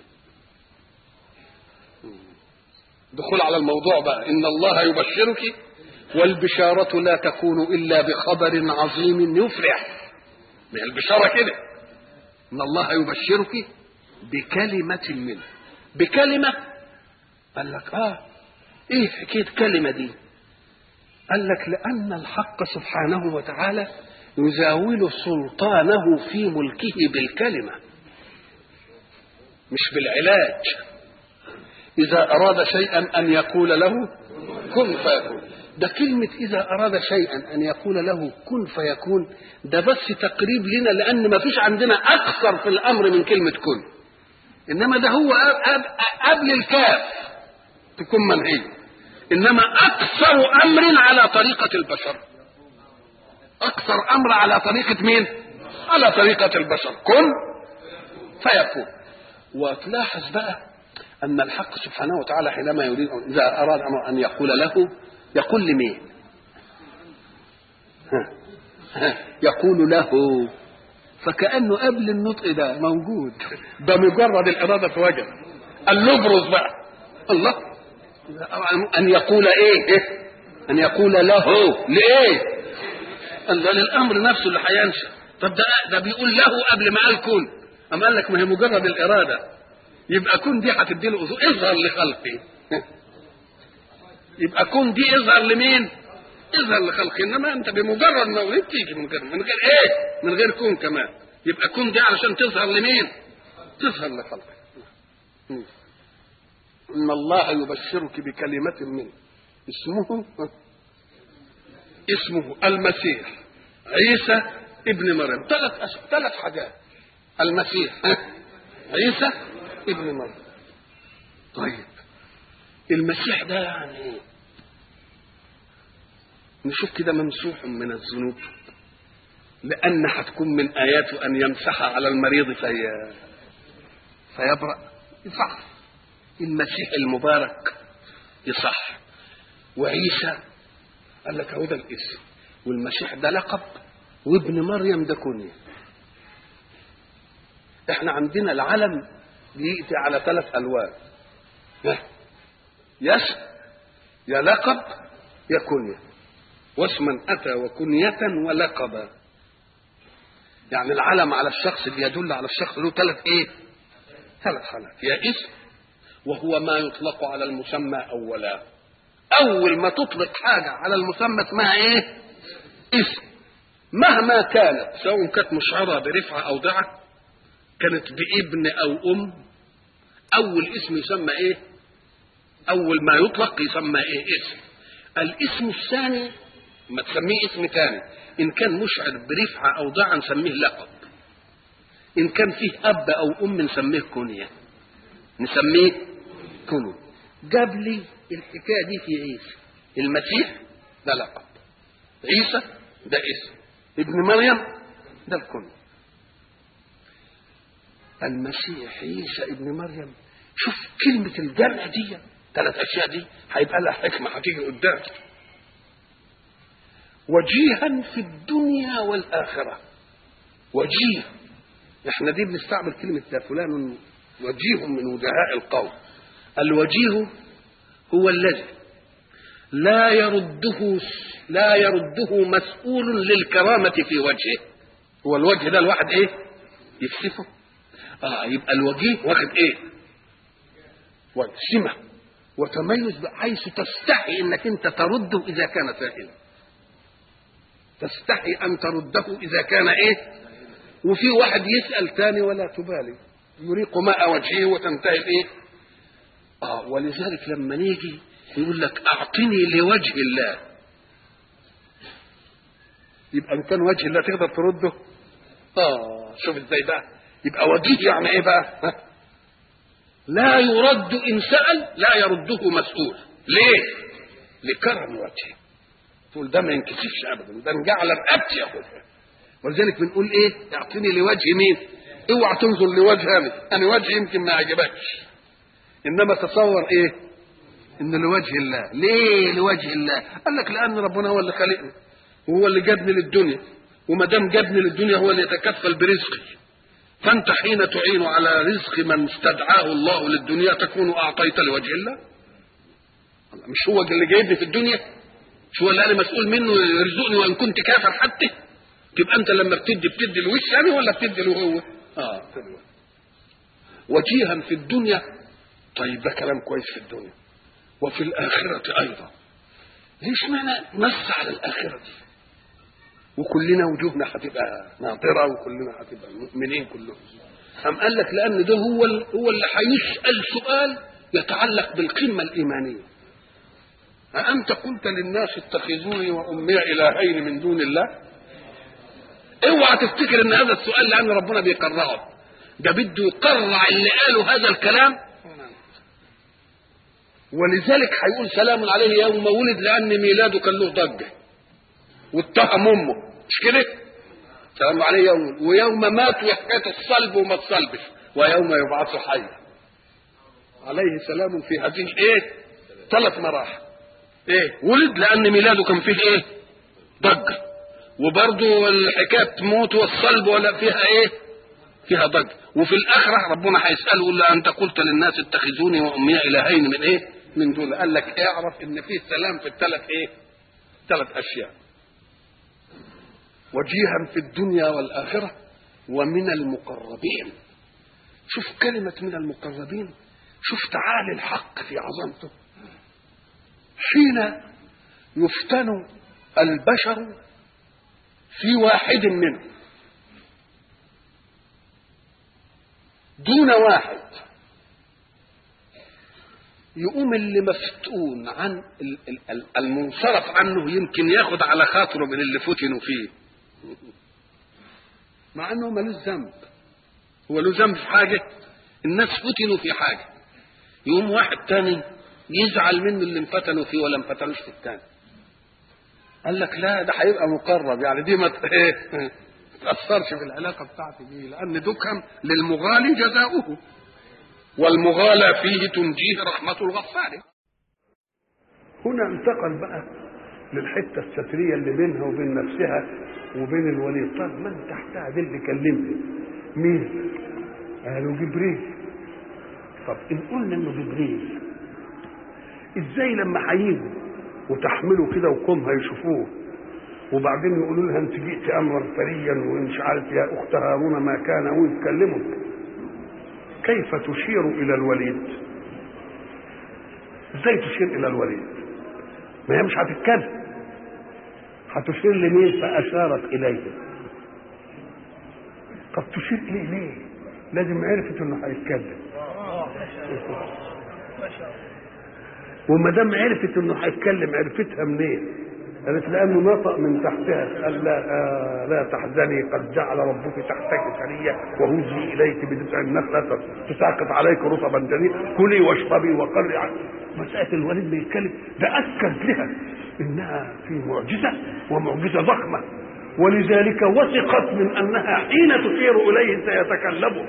دخول على الموضوع بقى، إن الله يبشرك، والبشارة لا تكون إلا بخبر عظيم يفرح. من البشارة كده، إن الله يبشرك بكلمة منه. بكلمة قال لك آه إيه حكاية كلمة دي؟ قال لك لأن الحق سبحانه وتعالى يزاول سلطانه في ملكه بالكلمة مش بالعلاج. إذا أراد شيئا أن يقول له كن فيكون. ده كلمة إذا أراد شيئا أن يقول له كن فيكون، ده بس تقريب لنا، لأن ما فيش عندنا أكثر في الأمر من كلمة كن. إنما ده هو قبل الكاف تكون منهي. إنما أكثر أمر على طريقة البشر، أكثر أمر على طريقة مين؟ على طريقة البشر، كن فيكون. وتلاحظ بقى أن الحق سبحانه وتعالى حينما يريد إذا أراد أن يقول له يقول لمين؟ يقول له، فكأنه قبل النطق ده موجود، ده مجرد الإرادة في وجه. قال له ابرز بقى الله أن يقول إيه؟ أن يقول له لإيه؟ قال ده للأمر نفسه اللي هينشأ. طب ده ده بيقول له قبل ما قال كن، أما قال لك ما هي مجرد الإرادة، يبقى كن دي هتدي له اظهر لخلقي. يبقى كن دي اظهر لمين؟ اظهر لخلقي. انما انت بمجرد ما ولدت تيجي من غير من غير ايه؟ من غير كن كمان. يبقى كن دي علشان تظهر لمين؟ تظهر لخلقي. ان الله يبشرك بكلمة منه اسمه اسمه المسيح عيسى ابن مريم. ثلاث ثلاث حاجات. المسيح عيسى ابن مريم. طيب المسيح ده يعني ايه؟ نشوف كده ممسوح من الذنوب، لأن هتكون من آياته أن يمسح على المريض في فيبرأ. يصح المسيح المبارك يصح. وعيسى قال لك هو ده الاسم، والمسيح ده لقب، وابن مريم ده كنية. احنا عندنا العلم بيأتي على ثلاث ألوان. يا اسم يا لقب يا كنية، واسما أتى وكنية ولقبا. يعني العلم على الشخص اللي يدل على الشخص له ثلاث ايه؟ ثلاث حالات. يا اسم وهو ما يطلق على المسمى أولا، أول ما تطلق حاجة على المسمى اسمها ايه؟ اسم، مهما كانت، سواء كانت مشعرة برفعة أو ضعة، كانت بابن أو أم، أول اسم يسمى ايه؟ أول ما يطلق يسمى ايه؟ اسم. الاسم الثاني ما تسميه اسم ثاني، إن كان مشعر برفعة أو ضعة نسميه لقب، إن كان فيه أب أو أم نسميه كنية، نسميه كنية. جاب لي الحكاية دي في عيسى. المسيح ده لقب، عيسى ده اسم، ابن مريم ده الكنية. المسيح عيسى ابن مريم، شوف كلمة الجمع دي، ثلاث أشياء دي هيبقى لها حكمة هتيجي قدام. وجيها في الدنيا والآخرة. وجيه، احنا دي بنستعمل كلمة ده فلان وجيه من وجهاء القوم. الوجيه هو الذي لا يرده لا يرده مسؤول للكرامة في وجهه. هو الوجه ده الواحد ايه؟ يكسفه. اه يبقى الوجيه واخد ايه؟ سمة وتميز بحيث تستحي انك انت ترده اذا كان سائلا، تستحي ان ترده اذا كان ايه؟ وفي واحد يسأل تاني ولا تبالي، يريق ماء وجهه وتنتهي الايه؟ اه ولذلك لما نيجي يقول لك اعطني لوجه الله، يبقى ان كان وجه الله تقدر ترده؟ اه شوف ازاي بقى، يبقى وجيه يعني ايه بقى؟ ها؟ لا يرد ان سأل، لا يرده مسؤول. ليه؟ لكرم وجهه، تقول ده ما ينكسفش ابدا، ده نجعل رقبتي ياخدها. ولذلك بنقول ايه؟ اعطني لوجه مين؟ اوعى تنظر لوجه انا، انا وجهي يمكن ما يعجبكش، انما تصور ايه؟ ان لوجه الله. ليه لوجه الله؟ قال لك لان ربنا هو اللي خلقني وهو اللي جابني للدنيا، وما دام جابني للدنيا هو اللي يتكفل برزقي، فانت حين تعين على رزق من استدعاه الله للدنيا تكون اعطيت لوجه الله. مش هو اللي جايبني في الدنيا؟ مش هو اللي انا مسؤول منه يرزقني وان كنت كافر حتى؟ تبقى انت لما بتدي بتدي الوش يعني ولا بتدي له هو؟ اه وجيها في الدنيا. طيب ده كلام كويس في الدنيا، وفي الآخرة أيضا. ليش معنى نص على الآخرة دي؟ وكلنا وجوهنا هتبقى ناطرة وكلنا هتبقى مؤمنين كلهم. أم قال لك لأن ده هو هو اللي هيسأل سؤال يتعلق بالقمة الإيمانية. أأنت قلت للناس اتخذوني وأمي إلهين من دون الله؟ اوعى تفتكر ان هذا السؤال لأن ربنا بيقرعه، ده بده يقرع اللي قالوا هذا الكلام. ولذلك هيقول سلام عليه يوم ولد، لأن ميلاده كان له ضجة واتهم أمه، مش كده؟ سلام عليه يوم، ويوم مات وحكاية الصلب وما تصلبش، ويوم يبعث حيا. عليه سلام في هذه ايه؟ ثلاث مراحل. ايه؟ ولد لأن ميلاده كان فيه ايه؟ ضجة، وبرضه الحكاية موت والصلب ولا فيها ايه؟ فيها ضجة. وفي الآخرة ربنا هيسأله يقول له أنت قلت للناس اتخذوني وأمي إلهين من ايه؟ من دول. قال لك اعرف ان فيه سلام في الثلاث ايه؟ ثلاث اشياء. وجيها في الدنيا والآخرة ومن المقربين. شوف كلمة من المقربين، شوف تعالي الحق في عظمته. حين يفتن البشر في واحد منهم دون واحد، يقوم اللي مفتون عن المنصرف عنه يمكن ياخد على خاطره من اللي فتنوا فيه، مع انه ملوش ذنب. هو له ذنب في حاجه؟ الناس فتنوا في حاجه، يقوم واحد تاني يزعل منه اللي انفتنوا فيه ولا انفتنوش في التاني. قال لك لا ده هيبقى مقرب، يعني دي ما تأثرش في العلاقه بتاعتي دي، لان دكهم للمغالي جزاؤه، والمغالى فيه تنجيه رحمة الغفار. هنا انتقل بقى للحتة السترية اللي بينها وبين نفسها وبين الولي. طب من تحتها دي اللي كلمني مين؟ قالوا جبريل. طب إن قلنا إنه جبريل ازاي لما هيجوا وتحملوا كده وقومها يشوفوه وبعدين يقولوا لها انت جئت امرا فريا ومش عارف يا اخت هارون ما كان ويتكلموا، كيف تشير الى الوليد؟ ازاي تشير الى الوليد؟ ما هي مش هتتكلم، هتشير لمين؟ فاشارت اليه. طب تشير اليه ليه؟ لازم عرفت انه هيتكلم، وما دام عرفت انه هيتكلم عرفتها منين؟ قالت لانه نطق من تحتها قال لا آه لا تحزني قد جعل ربك تحتك سريه وهزي اليك بجذع النخله تساقط عليك رطبا جنيا كلي واشربي وقري عنك. مساله الوليد بيتكلم ده اكد لها انها في معجزه ومعجزه ضخمه، ولذلك وثقت من انها حين تشير اليه سيتكلم.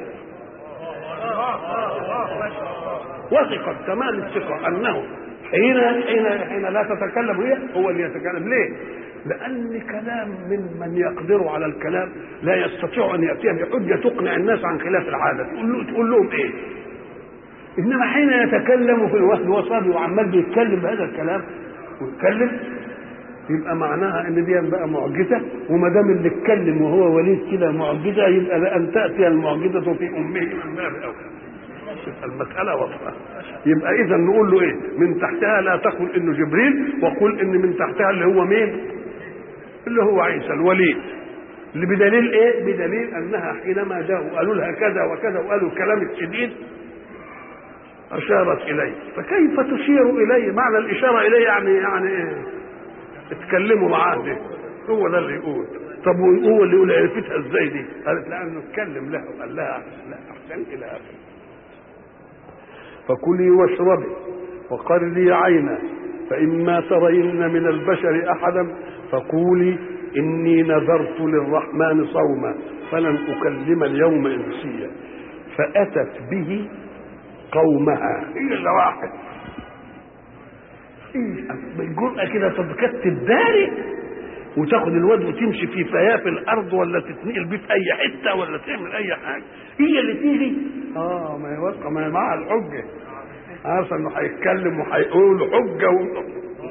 وثقت تمام الثقه انه حين حين حين لا تتكلم هي هو اللي يتكلم. ليه؟ لأن كلام من من يقدر على الكلام لا يستطيع أن يأتيها بحجة تقنع الناس عن خلاف العادة، تقول له تقول لهم إيه؟ إنما حين يتكلم في الوحد وصابي وعمال بيتكلم بهذا الكلام ويتكلم يبقى معناها إن دي بقى معجزة، وما دام اللي اتكلم وهو وليد كده معجزة يبقى لأن تأتي المعجزة في أمه من باب أولى. المسألة واضحة. يبقى إذا نقول له إيه؟ من تحتها لا تقل إنه جبريل، وقل إن من تحتها اللي هو مين؟ اللي هو عيسى الوليد. اللي بدليل إيه؟ بدليل أنها حينما جاءوا قالوا لها كذا وكذا وقالوا الكلام الشديد أشارت إليه. فكيف تشير إليه؟ معنى الإشارة إليه يعني يعني إيه؟ اتكلموا معاه دي. هو ده اللي يقول. طب هو اللي يقول عرفتها إزاي دي؟ قالت لأنه اتكلم لها وقال لها لا أحسن إلى آخره. فكلي واشربي وقري عينا فإما ترين من البشر أحدا فقولي إني نذرت للرحمن صوما فلن أكلم اليوم إنسيا. فأتت به قومها. هي اللي واحد بالجرأة كده تكتب داري وتاخد الواد وتمشي في فياف الارض ولا تتنقل بيه في اي حته ولا تعمل اي حاجه، هي اللي تيجي اه ما هي واثقه ما هي معها الحجه، عارفه انه هيتكلم وهيقول حجه و...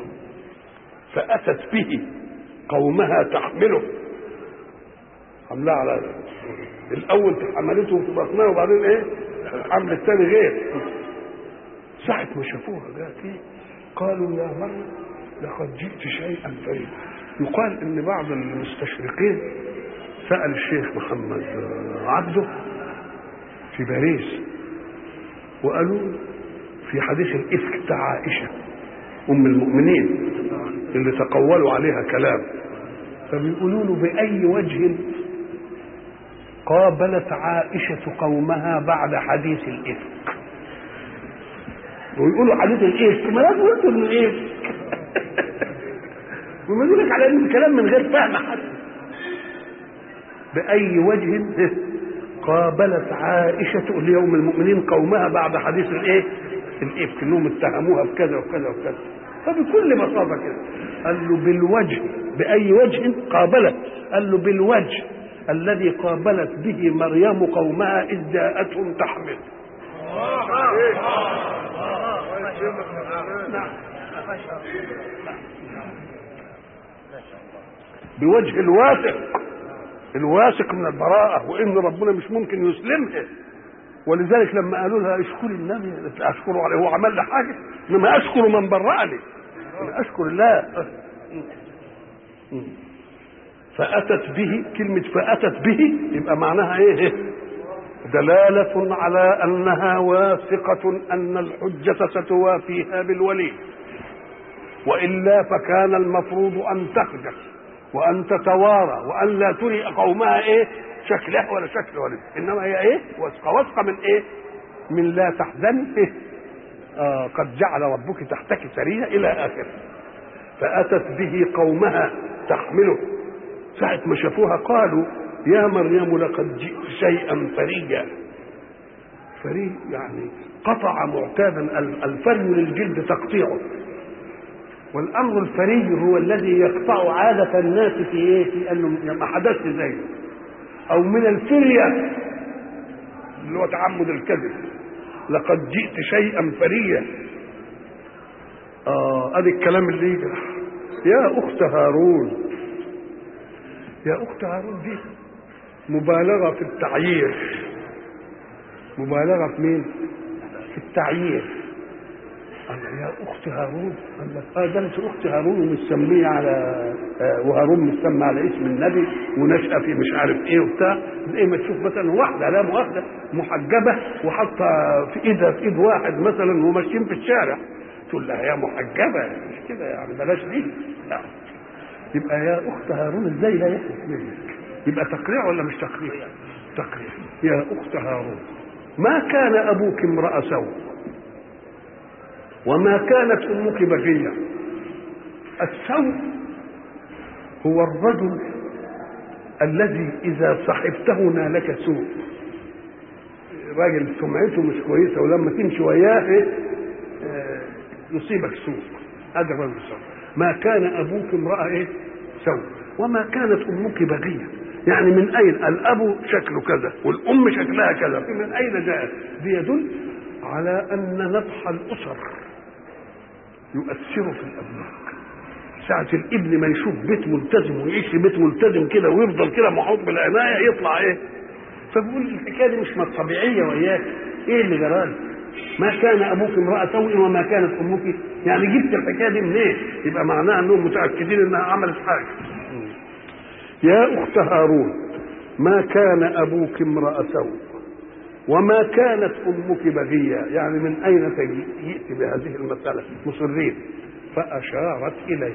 فاتت به قومها تحمله. حملها على الاول حملته في بطنها وبعدين ايه الحمل الثاني غير. ساعه ما شافوها جات قالوا يا مريم لقد جئت شيئا فريدا. يقال ان بعض المستشرقين سأل الشيخ محمد عبده في باريس وقالوا في حديث الإفك بتاع عائشة أم المؤمنين اللي تقولوا عليها كلام، فبيقولوا له بأي وجه قابلت عائشة قومها بعد حديث الإفك؟ ويقولوا حديث الإفك ما لازم قلتوا إنه إفك وما يقولك على ان الكلام من غير فهم حتى. باي وجه قابلت عائشه اليوم المؤمنين قومها بعد حديث الايه الافك انهم اتهموها بكذا وكذا وكذا. فبكل بساطه كده قال له بالوجه. باي وجه قابلت؟ قال له بالوجه الذي قابلت به مريم قومها اذ جاءتهم تحمل. نعم بوجه الواثق الواثق من البراءة وإن ربنا مش ممكن يسلمها. ولذلك لما قالوا لها اشكري النبي أشكره عليه هو عمل لي حاجة؟ إنما أشكر من برأني أنا أشكر الله. فأتت به كلمة فأتت به يبقى معناها إيه؟ دلالة على أنها واثقة أن الحجة ستوافيها بالولي، وإلا فكان المفروض أن تخجل وأن تتوارى وأن لا تري قومها إيه شكلها ولا شكل ولد، إنما هي إيه واثقة واثقة من إيه؟ من لا تحزن إيه؟ آه قد جعل ربك تحتك سرية إلى آخره. فأتت به قومها تحمله. ساعة ما شافوها قالوا يا مريم لقد جئت شيئا فريا. فري يعني قطع معتادا، الفري للجلد تقطيعه، والامر الفري هو الذي يقطع عاده الناس في ايه في انه ما حدث زيه، او من الفريه اللي هو تعمد الكذب. لقد جئت شيئا فريا اه ادي الكلام اللي يجرح. يا اخت هارون، يا اخت هارون دي مبالغه في التعيير. مبالغه في مين؟ في التعيير. قال يا اخت هارون، قال لك اه ده انت اخت هارون ومسميه على آه وهارون مسمى على اسم النبي ونشأ في مش عارف ايه وبتاع. زي ما تشوف مثلا واحده لا مؤاخذه محجبه وحاطه في ايدها في ايد واحد مثلا وماشيين في الشارع، تقول لها يا محجبه، مش كده يعني، بلاش دي. لا، يبقى يا اخت هارون ازاي لا يحدث منك؟ يبقى تقريع ولا مش تقريع؟ تقريع. يا اخت هارون ما كان ابوك امرأ سوء وما كانت امك بغية. السوء هو الرجل الذي اذا صحبته نالك سوء، راجل سمعته مش كويسه ولما تمشي وياه يصيبك سوء، هذا الرجل سوء. ما كان ابوك امرأ ايه سوء وما كانت امك بغية. يعني من اين الاب شكله كذا والام شكلها كذا، من اين جاءت؟ دي يدل على ان نطح الاسر يؤثر في الابناء. ساعة الابن ما يشوف بيت ملتزم ويعيش في بيت ملتزم كده ويفضل كده محوط بالعناية يطلع ايه؟ فبيقول الحكايه دي مش طبيعيه وياك، ايه اللي جرالك؟ ما كان ابوك امرأ سوء وما كانت امك، يعني جبت الحكايه دي منين؟ إيه؟ يبقى معناها انهم متاكدين انها عملت حاجه. يا اخت هارون ما كان ابوك امرأ سوء وما كانت امك بغيه. يعني من اين جئت بهذه المساله؟ مصرين. فاشارت اليه.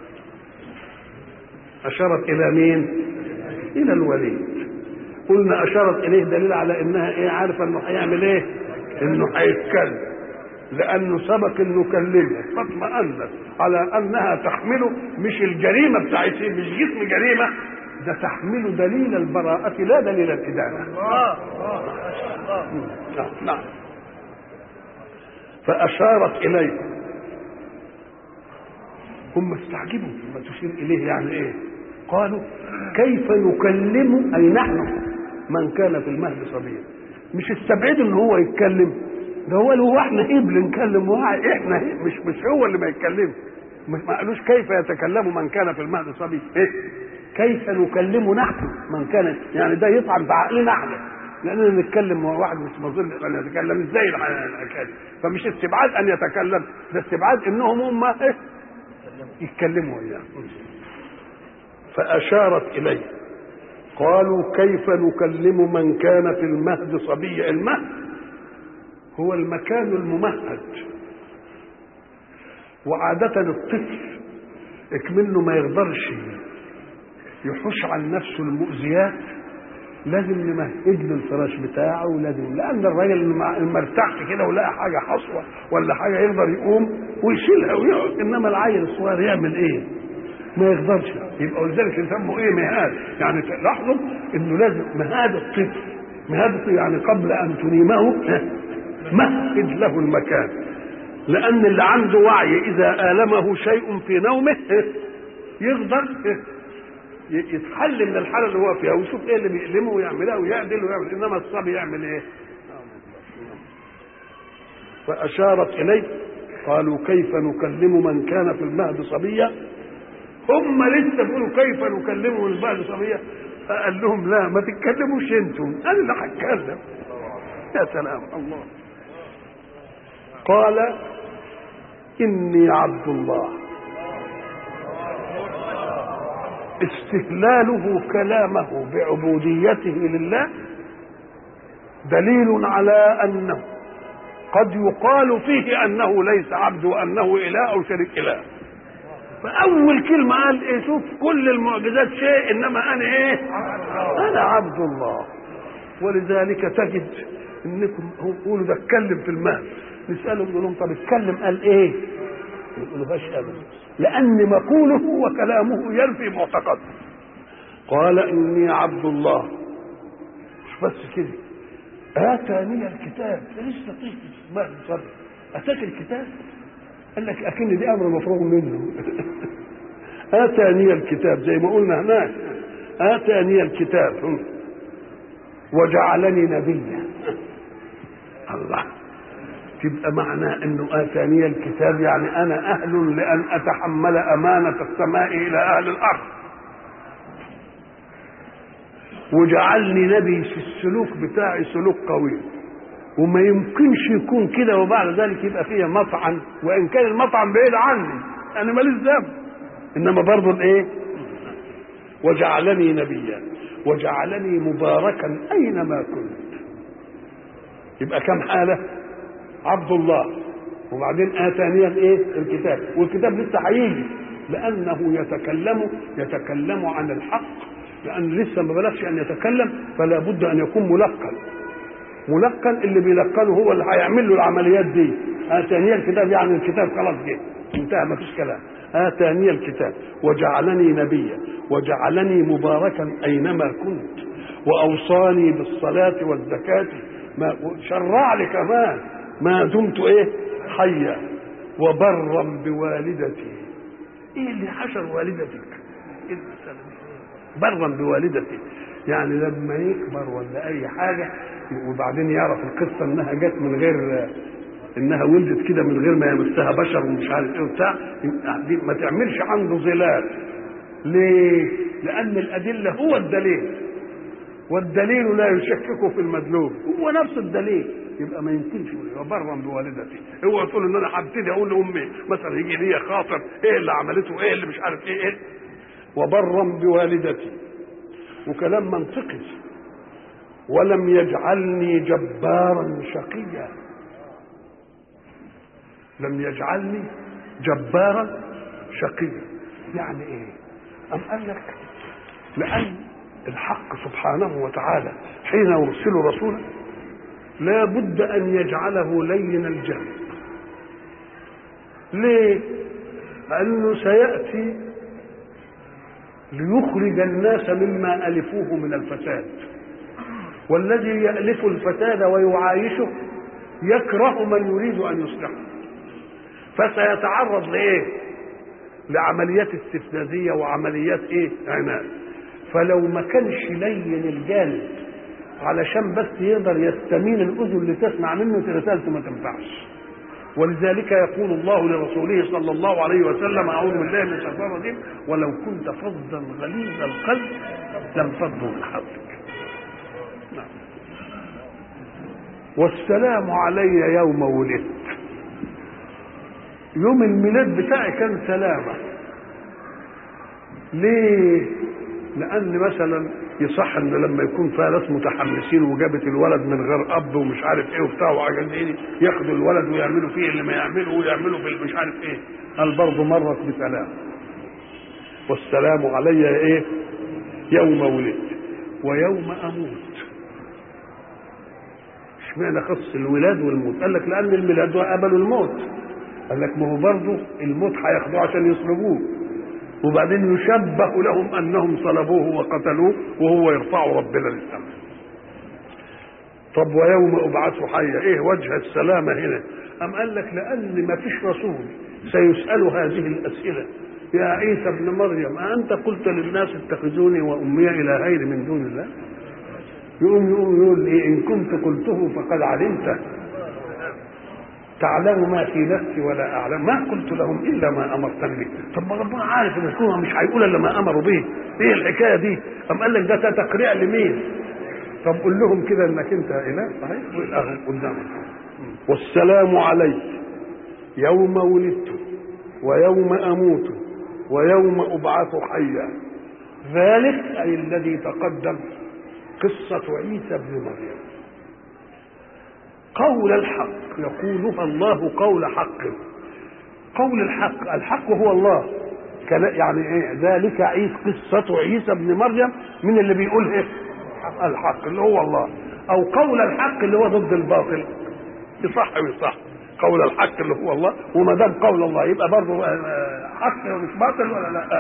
اشارت الى مين؟ الى الوليد. قلنا اشارت اليه دليل على انها ايه؟ عارفه انه هيعمل ايه؟ انه هيتكلم، لانه سبق انه كلمها فاطمأنت على انها تحمله مش الجريمه بتاعتها، مش جسم جريمه، ده تحمل دليل البراءة لا دليل الإدانة. الله الله ما شاء الله. نعم نعم. فأشارت إليه. هم استعجبوا لما تشير إليه، يعني إيه؟ قالوا كيف نكلم، أي نحن، من كان في المهد صبيا. مش استبعد إن هو يتكلم، ده هو لو احنا إبل نكلم واحد، احنا مش مش هو اللي ما يتكلم. ما قالوش كيف يتكلم من كان في المهد صبيا، إيه؟ كيف نكلم نحن من كان، يعني ده يطعن في عقلنا احنا، لاننا نتكلم مع واحد مش مظن ان يتكلم ازاي الحكايه. فمش استبعاد ان يتكلم، ده استبعاد انهم هم ايه؟ يتكلموا اياه. فاشارت اليه. قالوا كيف نكلم من كان في المهد صبيا. المهد هو المكان الممهد، وعاده الطفل اكمنه ما يقدرش يحوش عن نفسه المؤذيات، لازم نمهد له الفراش بتاعه، ولازم، لان الراجل ما ارتاحش كده ولقى حاجه حصوه ولا حاجه يقدر يقوم ويشيلها ويقعد. انما العيل الصغير يعمل ايه؟ ما يقدرش. يبقى ولذلك يسموا ايه؟ مهاد. يعني لاحظوا انه لازم مهاد الطفل، مهاد الطفل يعني قبل ان تنيمه مهد له المكان، لان اللي عنده وعي اذا آلمه شيء في نومه يقدر يتحل من الحاله اللي هو فيها ويشوف ايه اللي بيألمه ويعملها ويعدل ويعمل. انما الصبي يعمل ايه؟ فاشارت اليه. قالوا كيف نكلم من كان في المهد صبيا. هم لسه بيقولوا كيف نكلمه من المهد صبيا، فقال لهم لا ما تتكلموش انتم، انا اللي هتكلم. يا سلام الله. قال اني عبد الله. استهلاله كلامه بعبوديته لله دليل على انه قد يقال فيه انه ليس عبد وانه اله او شريك اله. فاول كلمه قال ايه؟ شوف كل المعجزات شيء، انما انا ايه؟ انا عبد الله. ولذلك تجد انكم قولوا ده اتكلم في المهد، نسالهم نقول لهم طب اتكلم قال ايه؟ ما يقولوهاش ابدا، لأن مقوله وكلامه ينفي معتقده. قال إني عبد الله. مش بس كده، آتاني الكتاب. لسه طيب ما صدق أتاك الكتاب؟ قال لك أكن دي أمر مفروغ منه. آتاني الكتاب زي ما قلنا هناك، آتاني الكتاب وجعلني نبيا. الله، تبقى معناه انه اتاني الكتاب يعني انا اهل لان اتحمل امانه السماء الى اهل الارض، وجعلني نبي في السلوك بتاعي سلوك قوي، وما يمكنش يكون كده وبعد ذلك يبقى فيها مطعن، وان كان المطعن بعيد عني انا ماليش ذنب، انما برضه الايه؟ وجعلني نبيا وجعلني مباركا اينما كنت. يبقى كم حاله؟ عبد الله، وبعدين اتاني الايه؟ الكتاب، والكتاب لسه هيجي لانه يتكلم يتكلم عن الحق، لان لسه ما بلغش ان يتكلم فلا بد ان يكون ملقن. ملقن اللي بيلقنه هو اللي هيعمل له العمليات دي. اتاني الكتاب يعني الكتاب خلاص جه انتهى ما فيش كلام. اتاني الكتاب وجعلني نبيا وجعلني مباركا اينما كنت واوصاني بالصلاه والزكاه، ما شرع لي كمان ما دمت ايه؟ حيا وبرا بوالدتي. ايه اللي حشر والدتك؟ إيه برا بوالدتي يعني لما يكبر ولا اي حاجه وبعدين يعرف القصه انها جت من غير انها ولدت كده من غير ما يمسها بشر ومش عارف ايه وبتاع، ما تعملش عنده ظلال. ليه؟ لان الادله هو الدليل، والدليل لا يشكك في المدلول، هو نفس الدليل. يبقى ما يمكنش وبرا بوالدتي. اوعى تقول ان انا هبتدي اقول لامي مثلا يجي لي خاطر ايه اللي عملته ايه اللي مش عارف ايه ايه. وبرا بوالدتي وكلام منطقي. ولم يجعلني جبارا شقيا. لم يجعلني جبارا شقيا يعني ايه؟ ام قال لك لان الحق سبحانه وتعالى حين يرسل رسولا لا بد ان يجعله لين الجانب. ليه؟ لانه سياتي ليخرج الناس مما الفوه من الفساد، والذي يالف الفساد ويعايشه يكره من يريد ان يصلحه، فسيتعرض لايه؟ لعمليات استفزازيه وعمليات ايه؟ عناد. فلو ما كانش لين الجانب علشان بس يقدر يستمين الاذن اللي تسمع منه رسالته ما تنفعش. ولذلك يقول الله لرسوله صلى الله عليه وسلم: اعوذ بالله من الشيطان الرجيم: ولو كنت فظا غليظ القلب لانفضوا من حولك. نعم. والسلام علي يوم ولدت. يوم الميلاد بتاعي كان سلامه. ليه؟ لان مثلا يصح ان لما يكون فيها ناس متحمسين وجابت الولد من غير اب ومش عارف ايه وبتاع وعجل ايه، ياخدوا الولد ويعملوا فيه اللي ما يعمله ويعملوا في مش عارف ايه. قال برضه مرت بسلام. والسلام علي ايه؟ يوم ولدت ويوم اموت. اشمعنى خص الولاد والموت؟ قال لك لان الميلاد وقبلوا الموت. قال لك ما هو برضه الموت هياخدوه عشان يصلبوه، وبعدين يشبه لهم انهم صلبوه وقتلوه وهو يرفع ربنا للسماء. طب ويوم ابعث حيا، ايه وجه السلامه هنا؟ ام قال لك لان ما فيش رسول سيسال هذه الاسئله. يا عيسى ابن مريم أأنت قلت للناس اتخذوني وامي الهين من دون الله؟ يقوم يقوم يقول ايه؟ ان كنت قلته فقد علمته تعلم ما في نفسي ولا اعلم ما قلت لهم الا ما امرتني به. طب ما ربنا عارف ان الكون مش هيقول الا ما امروا به. ايه الحكايه دي؟ ام قال لك ده تقريع لمين؟ طب قول لهم كده انك انت اله صحيح قدامك. والسلام علي يوم ولدت ويوم اموت ويوم ابعث حيا. ذلك اي الذي تقدم قصه عيسى ابن مريم. قول الحق يقولها الله قول حق. قول الحق، الحق هو الله. يعني ايه؟ ذلك عيسى، قصة عيسى ابن مريم. من اللي بيقول ايه؟ الحق اللي هو الله، او قول الحق اللي هو ضد الباطل. يصح ويصح قول الحق اللي هو الله، وما دام قول الله يبقى برضه حق ومش باطل ولا لا؟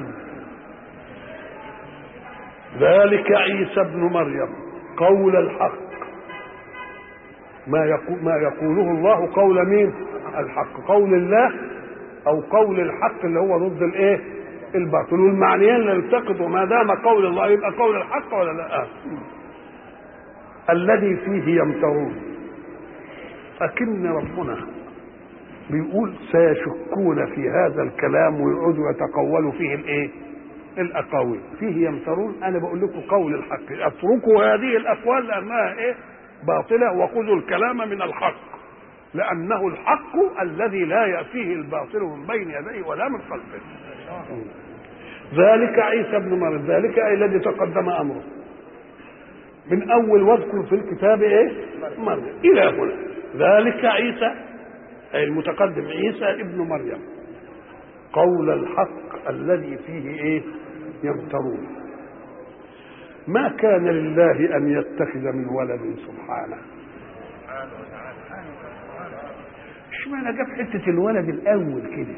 ذلك عيسى ابن مريم قول الحق. ما يقول ما يقوله الله قول مين؟ الحق. قول الله او قول الحق اللي هو ضد الايه؟ الباطل. والمعنيين لا يلتقطوا. ما دام قول الله يبقى قول الحق ولا لا؟ الذي فيه يمترون. أكن ربنا بيقول سيشكون في هذا الكلام ويقعدوا يتقولوا فيه الايه؟ الاقاويل، فيه يمترون. انا بقول لكم قول الحق، اتركوا هذه الاقوال لانها ايه؟ باطله، وخذوا الكلام من الحق، لانه الحق الذي لا ياتيه الباطل من بين يديه ولا من خلفه. ذلك عيسى ابن مريم، ذلك اي الذي تقدم امره من اول واذكر في الكتاب ايه؟ مريم الى هنا. ذلك عيسى أي المتقدم عيسى ابن مريم قول الحق الذي فيه إيه؟ يمترون. ما كان لله أن يتخذ من ولد سبحانه. اشمعنى جاب حتة الولد الأول كده؟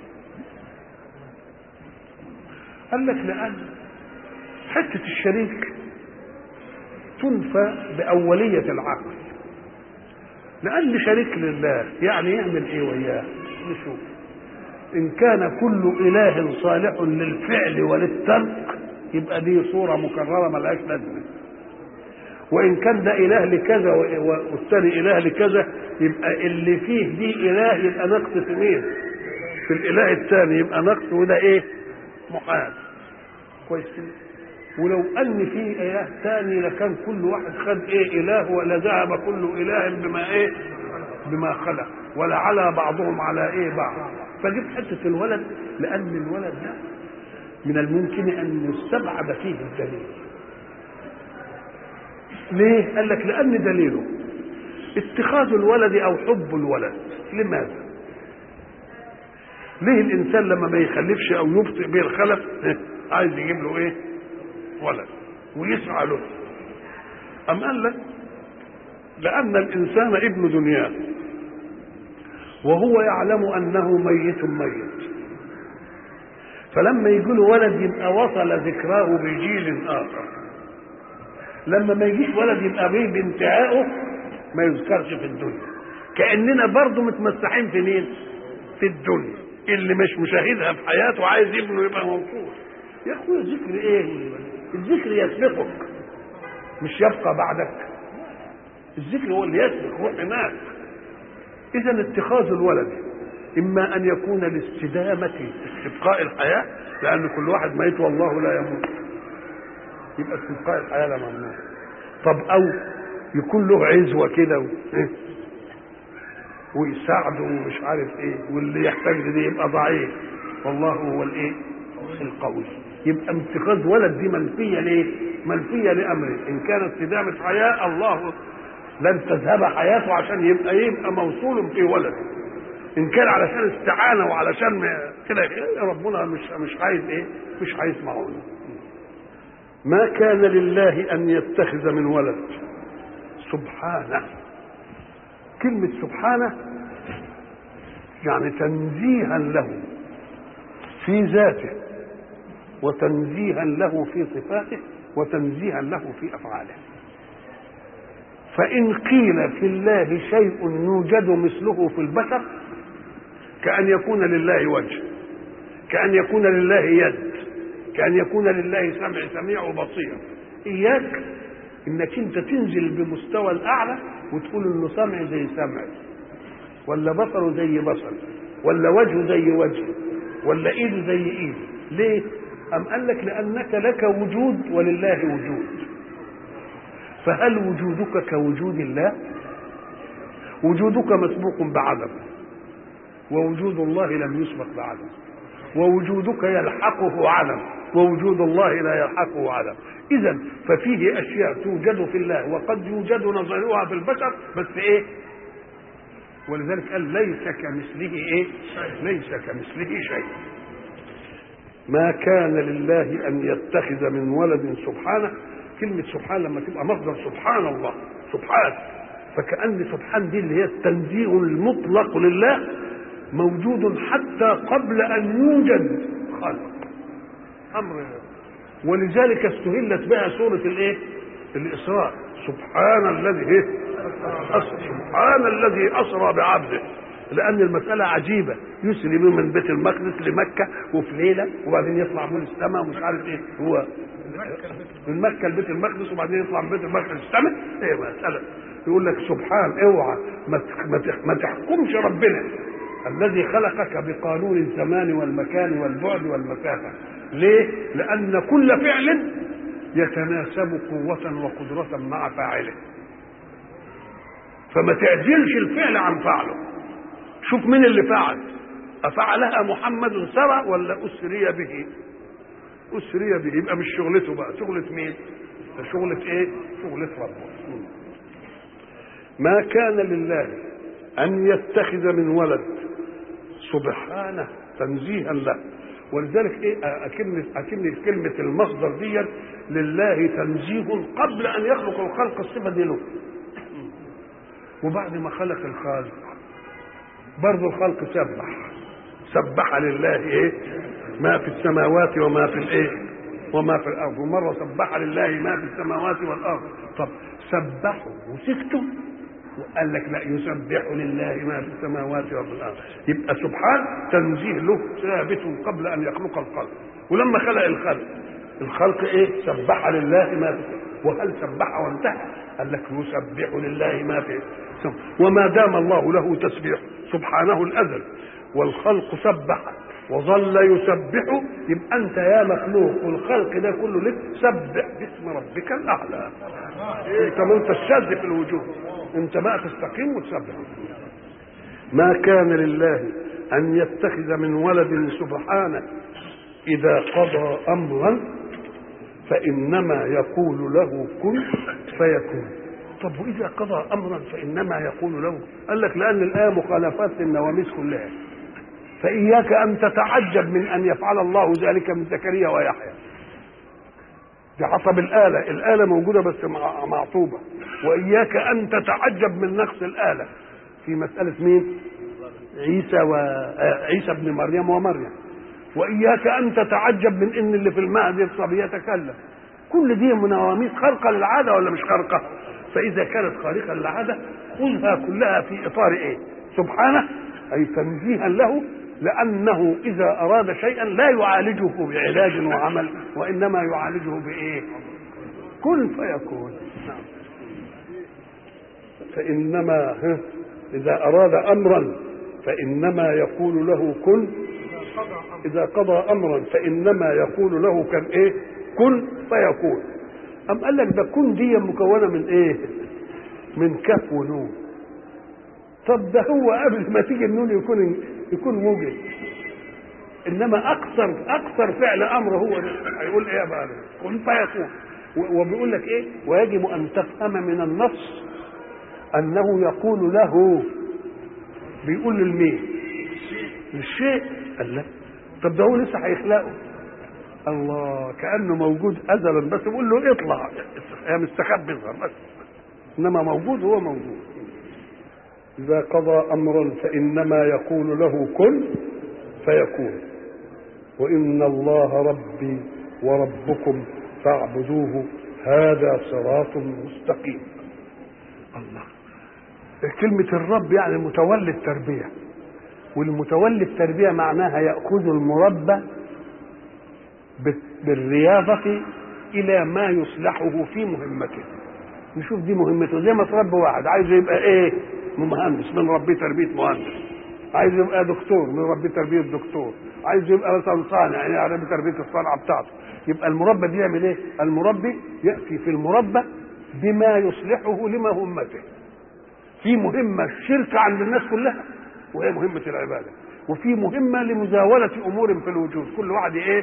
قال لك لأن حتة الشريك تنفى بأولية العقل، لأن شريك لله يعني يعمل ايه وياه؟ نشوف ان كان كل اله صالح للفعل وللترك يبقى دي صورة مكررة ملهاش لازمة، وان كان ده اله لكذا والثاني اله لكذا يبقى اللي فيه دي اله يبقى نقص في مين؟ في الاله الثاني يبقى نقص، وده ايه؟ محال. كويس كده. ولو ان في اله ثاني لكان كل واحد خد ايه اله، ولا ذهب كل اله بما ايه؟ بما خلق، ولا على بعضهم على ايه بعض. فجبت حته الولد لان الولد ده من الممكن ان يستبعد فيه الدليل. ليه؟ قال لك لان دليله اتخاذ الولد او حب الولد. لماذا؟ ليه الانسان لما ما يخلفش او يبطئ به الخلف عايز يجيب له ايه؟ ولد ويسعى له؟ أم قال لك لأن الإنسان ابن دنياه وهو يعلم أنه ميت ميت، فلما يجي له ولد يبقى وصل ذكراه بجيل آخر، لما ما يجيش ولد يبقى به بانتهائه ما يذكرش في الدنيا. كأننا برضه متمسحين في مين؟ في الدنيا. اللي مش مشاهدها في حياته عايز ابنه يبقى موجود. يا اخويا الذكر ايه؟ الذكر يسبقك مش يبقى بعدك. الذكر هو اللي يسبق، روح هناك. اذا اتخاذ الولد اما ان يكون لاستدامه استبقاء الحياه، لان كل واحد ميت والله لا يموت، يبقى استبقاء الحياه لا ممنوع. طب او يكون له عزوه كده ويساعده ومش عارف ايه، واللي يحتاج لدي يبقى ضعيف والله هو الايه؟ القوي. يبقى اتخاذ ولد دي منفيه ليه؟ منفيه لامره. ان كانت استدامه حياه الله لن تذهب حياته عشان يبقى يبقى موصول في ولد. ان كان علشان استعانه وعلشان كده ربنا مش مش عايز ايه؟ مش عايز معونه. ما كان لله ان يتخذ من ولد سبحانه. كلمه سبحانه يعني تنزيها له في ذاته، وتنزيها له في صفاته، وتنزيها له في افعاله. فان قيل في الله شيء يوجد مثله في البشر كأن يكون لله وجه، كأن يكون لله يد، كأن يكون لله سمع سميع وبصير. اياك انك انت تنزل بمستوى الاعلى وتقول انه سمع زي سمع، ولا بصره زي بصر، ولا وجهه زي وجه، ولا ايده زي ايده. ليه؟ أم قال لك لأنك لك وجود ولله وجود. فهل وجودك كوجود الله؟ وجودك مسبوق بعدم، ووجود الله لم يسبق بعدم، ووجودك يلحقه عدم، ووجود الله لا يلحقه عدم. إذن ففيه أشياء توجد في الله وقد يوجد نظيرها في البشر، بس إيه؟ ولذلك قال ليس كمثله إيه؟ ليس كمثله شيء. ما كان لله أن يتخذ من ولد سبحانه. كلمة سبحان لما تبقى مصدر سبحان الله، سبحان، فكأن سبحان دي اللي هي التنزيه المطلق لله، موجود حتى قبل أن يوجد خلق أمر. ولذلك استهلت بها سورة الإيه؟ الإسراء. سبحان الذي إيه؟ سبحان الذي أسرى بعبده، لأن المسألة عجيبة. يسري بهم من بيت المقدس لمكة وفي ليلة، وبعدين يطلع من السماء ومش عارف إيه، هو من مكة لبيت المقدس وبعدين يطلع من بيت المقدس للسماء. إيه مسألة يقول لك سبحان، اوعى ما تحكمش ربنا الذي خلقك بقانون الزمان والمكان والبعد والمسافة. ليه؟ لأن كل فعل يتناسب قوة وقدرة مع فاعله، فما تعجلش الفعل عن فعله. شوف مين اللي فعل، أفعلها محمد سرى ولا أسري به؟ أسري به، يبقى مش شغلته بقى، شغلة مين؟ شغلة ايه؟ شغلة ربه. ما كان لله أن يتخذ من ولد سبحانه تنزيها له. ولذلك ايه اكن اكن كلمه المصدر دي لله تنزيه قبل ان يخلق الخلق، الصفه دي له، وبعد ما خلق الخالق برضه الخلق سبح سبح لله ايه ما في السماوات وما في الايه وما في الارض. ومره سبح لله ما في السماوات والارض. طب سبحوا وسكتوا، وقال لك لا، يسبح لله ما في السماوات وفي الارض. يبقى سبحان تنزيه له ثابت قبل ان يخلق الخلق، ولما خلق الخلق الخلق ايه؟ سبح لله ما في. وهل سبح وانتهى؟ قال لك يسبح لله ما في. وما دام الله له تسبيح سبحانه الازل والخلق سبح وظل يسبح، يبقى انت يا مخلوق والخلق ده كله لك سبح باسم ربك الاعلى. انت ما انت الشاذ في الوجود، انت بقى تستقيم وتسبح. ما كان لله ان يتخذ من ولد سبحانه اذا قضى امرا فانما يقول له كن فيكون. طب واذا قضى امرا فانما يقول له، قال لك لان الايه مخالفات للنواميس كلها، فاياك ان تتعجب من ان يفعل الله ذلك من زكريا ويحيى. دي حسب الآلة، الآلة موجودة بس معطوبة. وإياك أن تتعجب من نقص الآلة في مسألة مين؟ عيسى وعيسى ابن مريم ومريم. وإياك أن تتعجب من إن اللي في المهد الصبي يتكلم. كل دي منواميس خارقة للعادة ولا مش خارقة؟ فإذا كانت خارقة للعادة خذها كلها في إطار إيه؟ سبحانه، أي تنزيها له، لأنه إذا أراد شيئا لا يعالجه بعلاج وعمل، وإنما يعالجه بإيه؟ كن فيكون. نعم. فإنما إذا أراد أمرا فإنما يقول له كن. إذا قضى أمرا فإنما يقول له كان إيه؟ كن فيكون. أم قال لك ده كن دي مكونة من إيه؟ من كف ونون. طب ده هو قبل ما تيجي النون يكون يكون موجد، انما اكثر اكثر فعل امر هو هيقول ايه بقى؟ كن فيكون. وبيقول لك ايه؟ ويجب ان تفهم من النص انه يقول له، بيقول للمين؟ للشيء. قال لا، طب ده هو لسه هيخلقه. الله، كانه موجود ازلا بس بيقول له اطلع يا مستخبي اظهر بس، انما موجود هو موجود. إذا قضى أمرا فإنما يقول له كن فيكون. وإن الله ربي وربكم فاعبدوه هذا صراط مستقيم. الله، كلمة الرب يعني المتولي التربية، والمتولي التربية معناها يأخذ المربى بالرياضة إلى ما يصلحه في مهمته. نشوف دي مهمته، زي ما تربي واحد عايز يبقى ايه؟ مهندس، من ربي تربيه مهندس. عايز يبقى دكتور، من ربي تربيه دكتور. عايز يبقى مثلا صانع، يعني ربي تربيه الصنعه بتاعته. يبقى المربى دي يعمل ايه؟ المربي ياتي في المربى بما يصلحه لمهمته. في مهمه شركه عند الناس كلها وهي مهمه العباده، وفي مهمه لمزاوله امور في الوجود، كل واحد ايه؟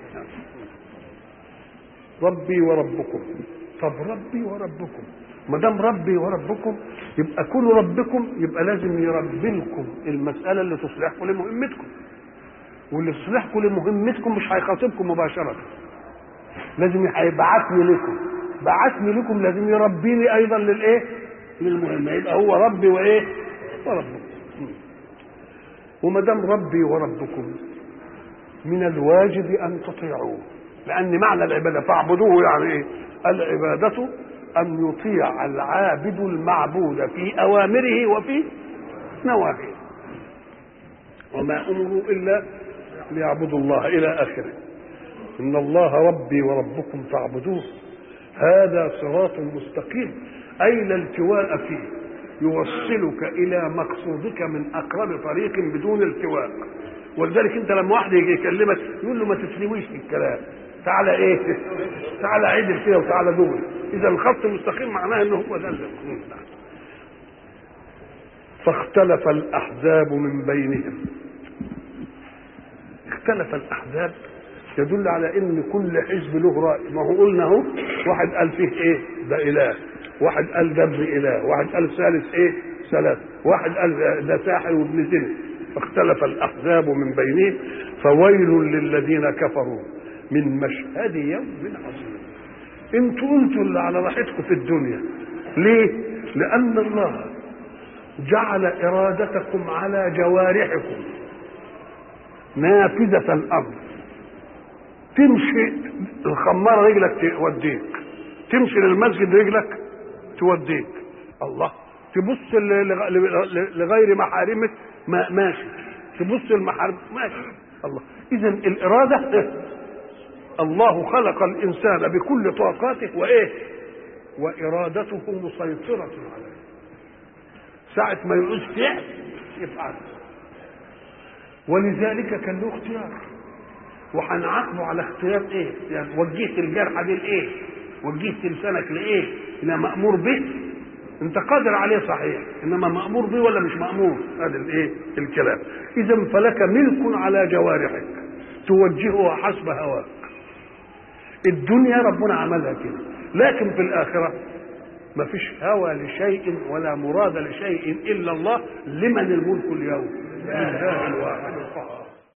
ربي وربكم. طب ربي وربكم، ما دام ربي وربكم يبقى كل ربكم يبقى لازم يربي لكم المساله اللي تصلحكم لمهمتكم، واللي تصلحكم لمهمتكم مش هيخاطبكم مباشره، لازم هيبعثني لكم. بعثني لكم لازم يربيني ايضا للايه؟ للمهمه. يبقى هو ربي وايه؟ وربكم. وما دام ربي وربكم من الواجب ان تطيعوه، لان معنى العباده فاعبدوه يعني ايه؟ العباده أن يطيع العابد المعبود في أوامره وفي نواهيه. وما أمروا إلا ليعبدوا الله إلى آخره. إن الله ربي وربكم فاعبدوه هذا صراط مستقيم، أي لا التواء فيه، يوصلك إلى مقصودك من أقرب طريق بدون التواء. ولذلك أنت لما واحد يجي يكلمك يقول له ما تسلويش في الكلام، تعالى إيه؟ تعالى عدل كده وتعالى دول. إذا الخط مستقيم معناه إنه هو ده اللي فاختلف الأحزاب من بينهم. اختلف الأحزاب يدل على ان كل حزب له راي. ما هو قلنا اهو واحد قال فيه ايه ده اله، واحد قال ده ابن اله، واحد قال ثالث ايه ثلاث، واحد قال ده ساحر وابن زنا. فاختلف الاحزاب من بينهم فويل للذين كفروا من مشهد يوم عظيم. انتوا انتوا اللي على راحتكم في الدنيا. ليه؟ لان الله جعل ارادتكم على جوارحكم نافذة الامر. تمشي الخمارة رجلك توديك، تمشي للمسجد رجلك توديك. الله، تبص لغير محارمك ما ماشي، تبص المحارم ماشي. الله، إذا الإرادة الله خلق الإنسان بكل طاقاته وإيه وإرادته مسيطرة عليه. ساعة ما يعوز فعل يفعل، ولذلك كان له اختيار. وهنعاقبه على اختيار ايه؟ يعني وجهت الجرح دي لايه؟ وجهت لسانك لايه؟ الى مامور به. انت قادر عليه صحيح، انما مامور به ولا مش مامور؟ هذا الايه؟ الكلام. اذا فلك ملك على جوارحك توجهها حسب هواك. الدنيا ربنا عملها كده، لكن في الاخره ما فيش هوى لشيء ولا مراد لشيء الا الله. لمن الملك اليوم؟ لله الواحد القهار.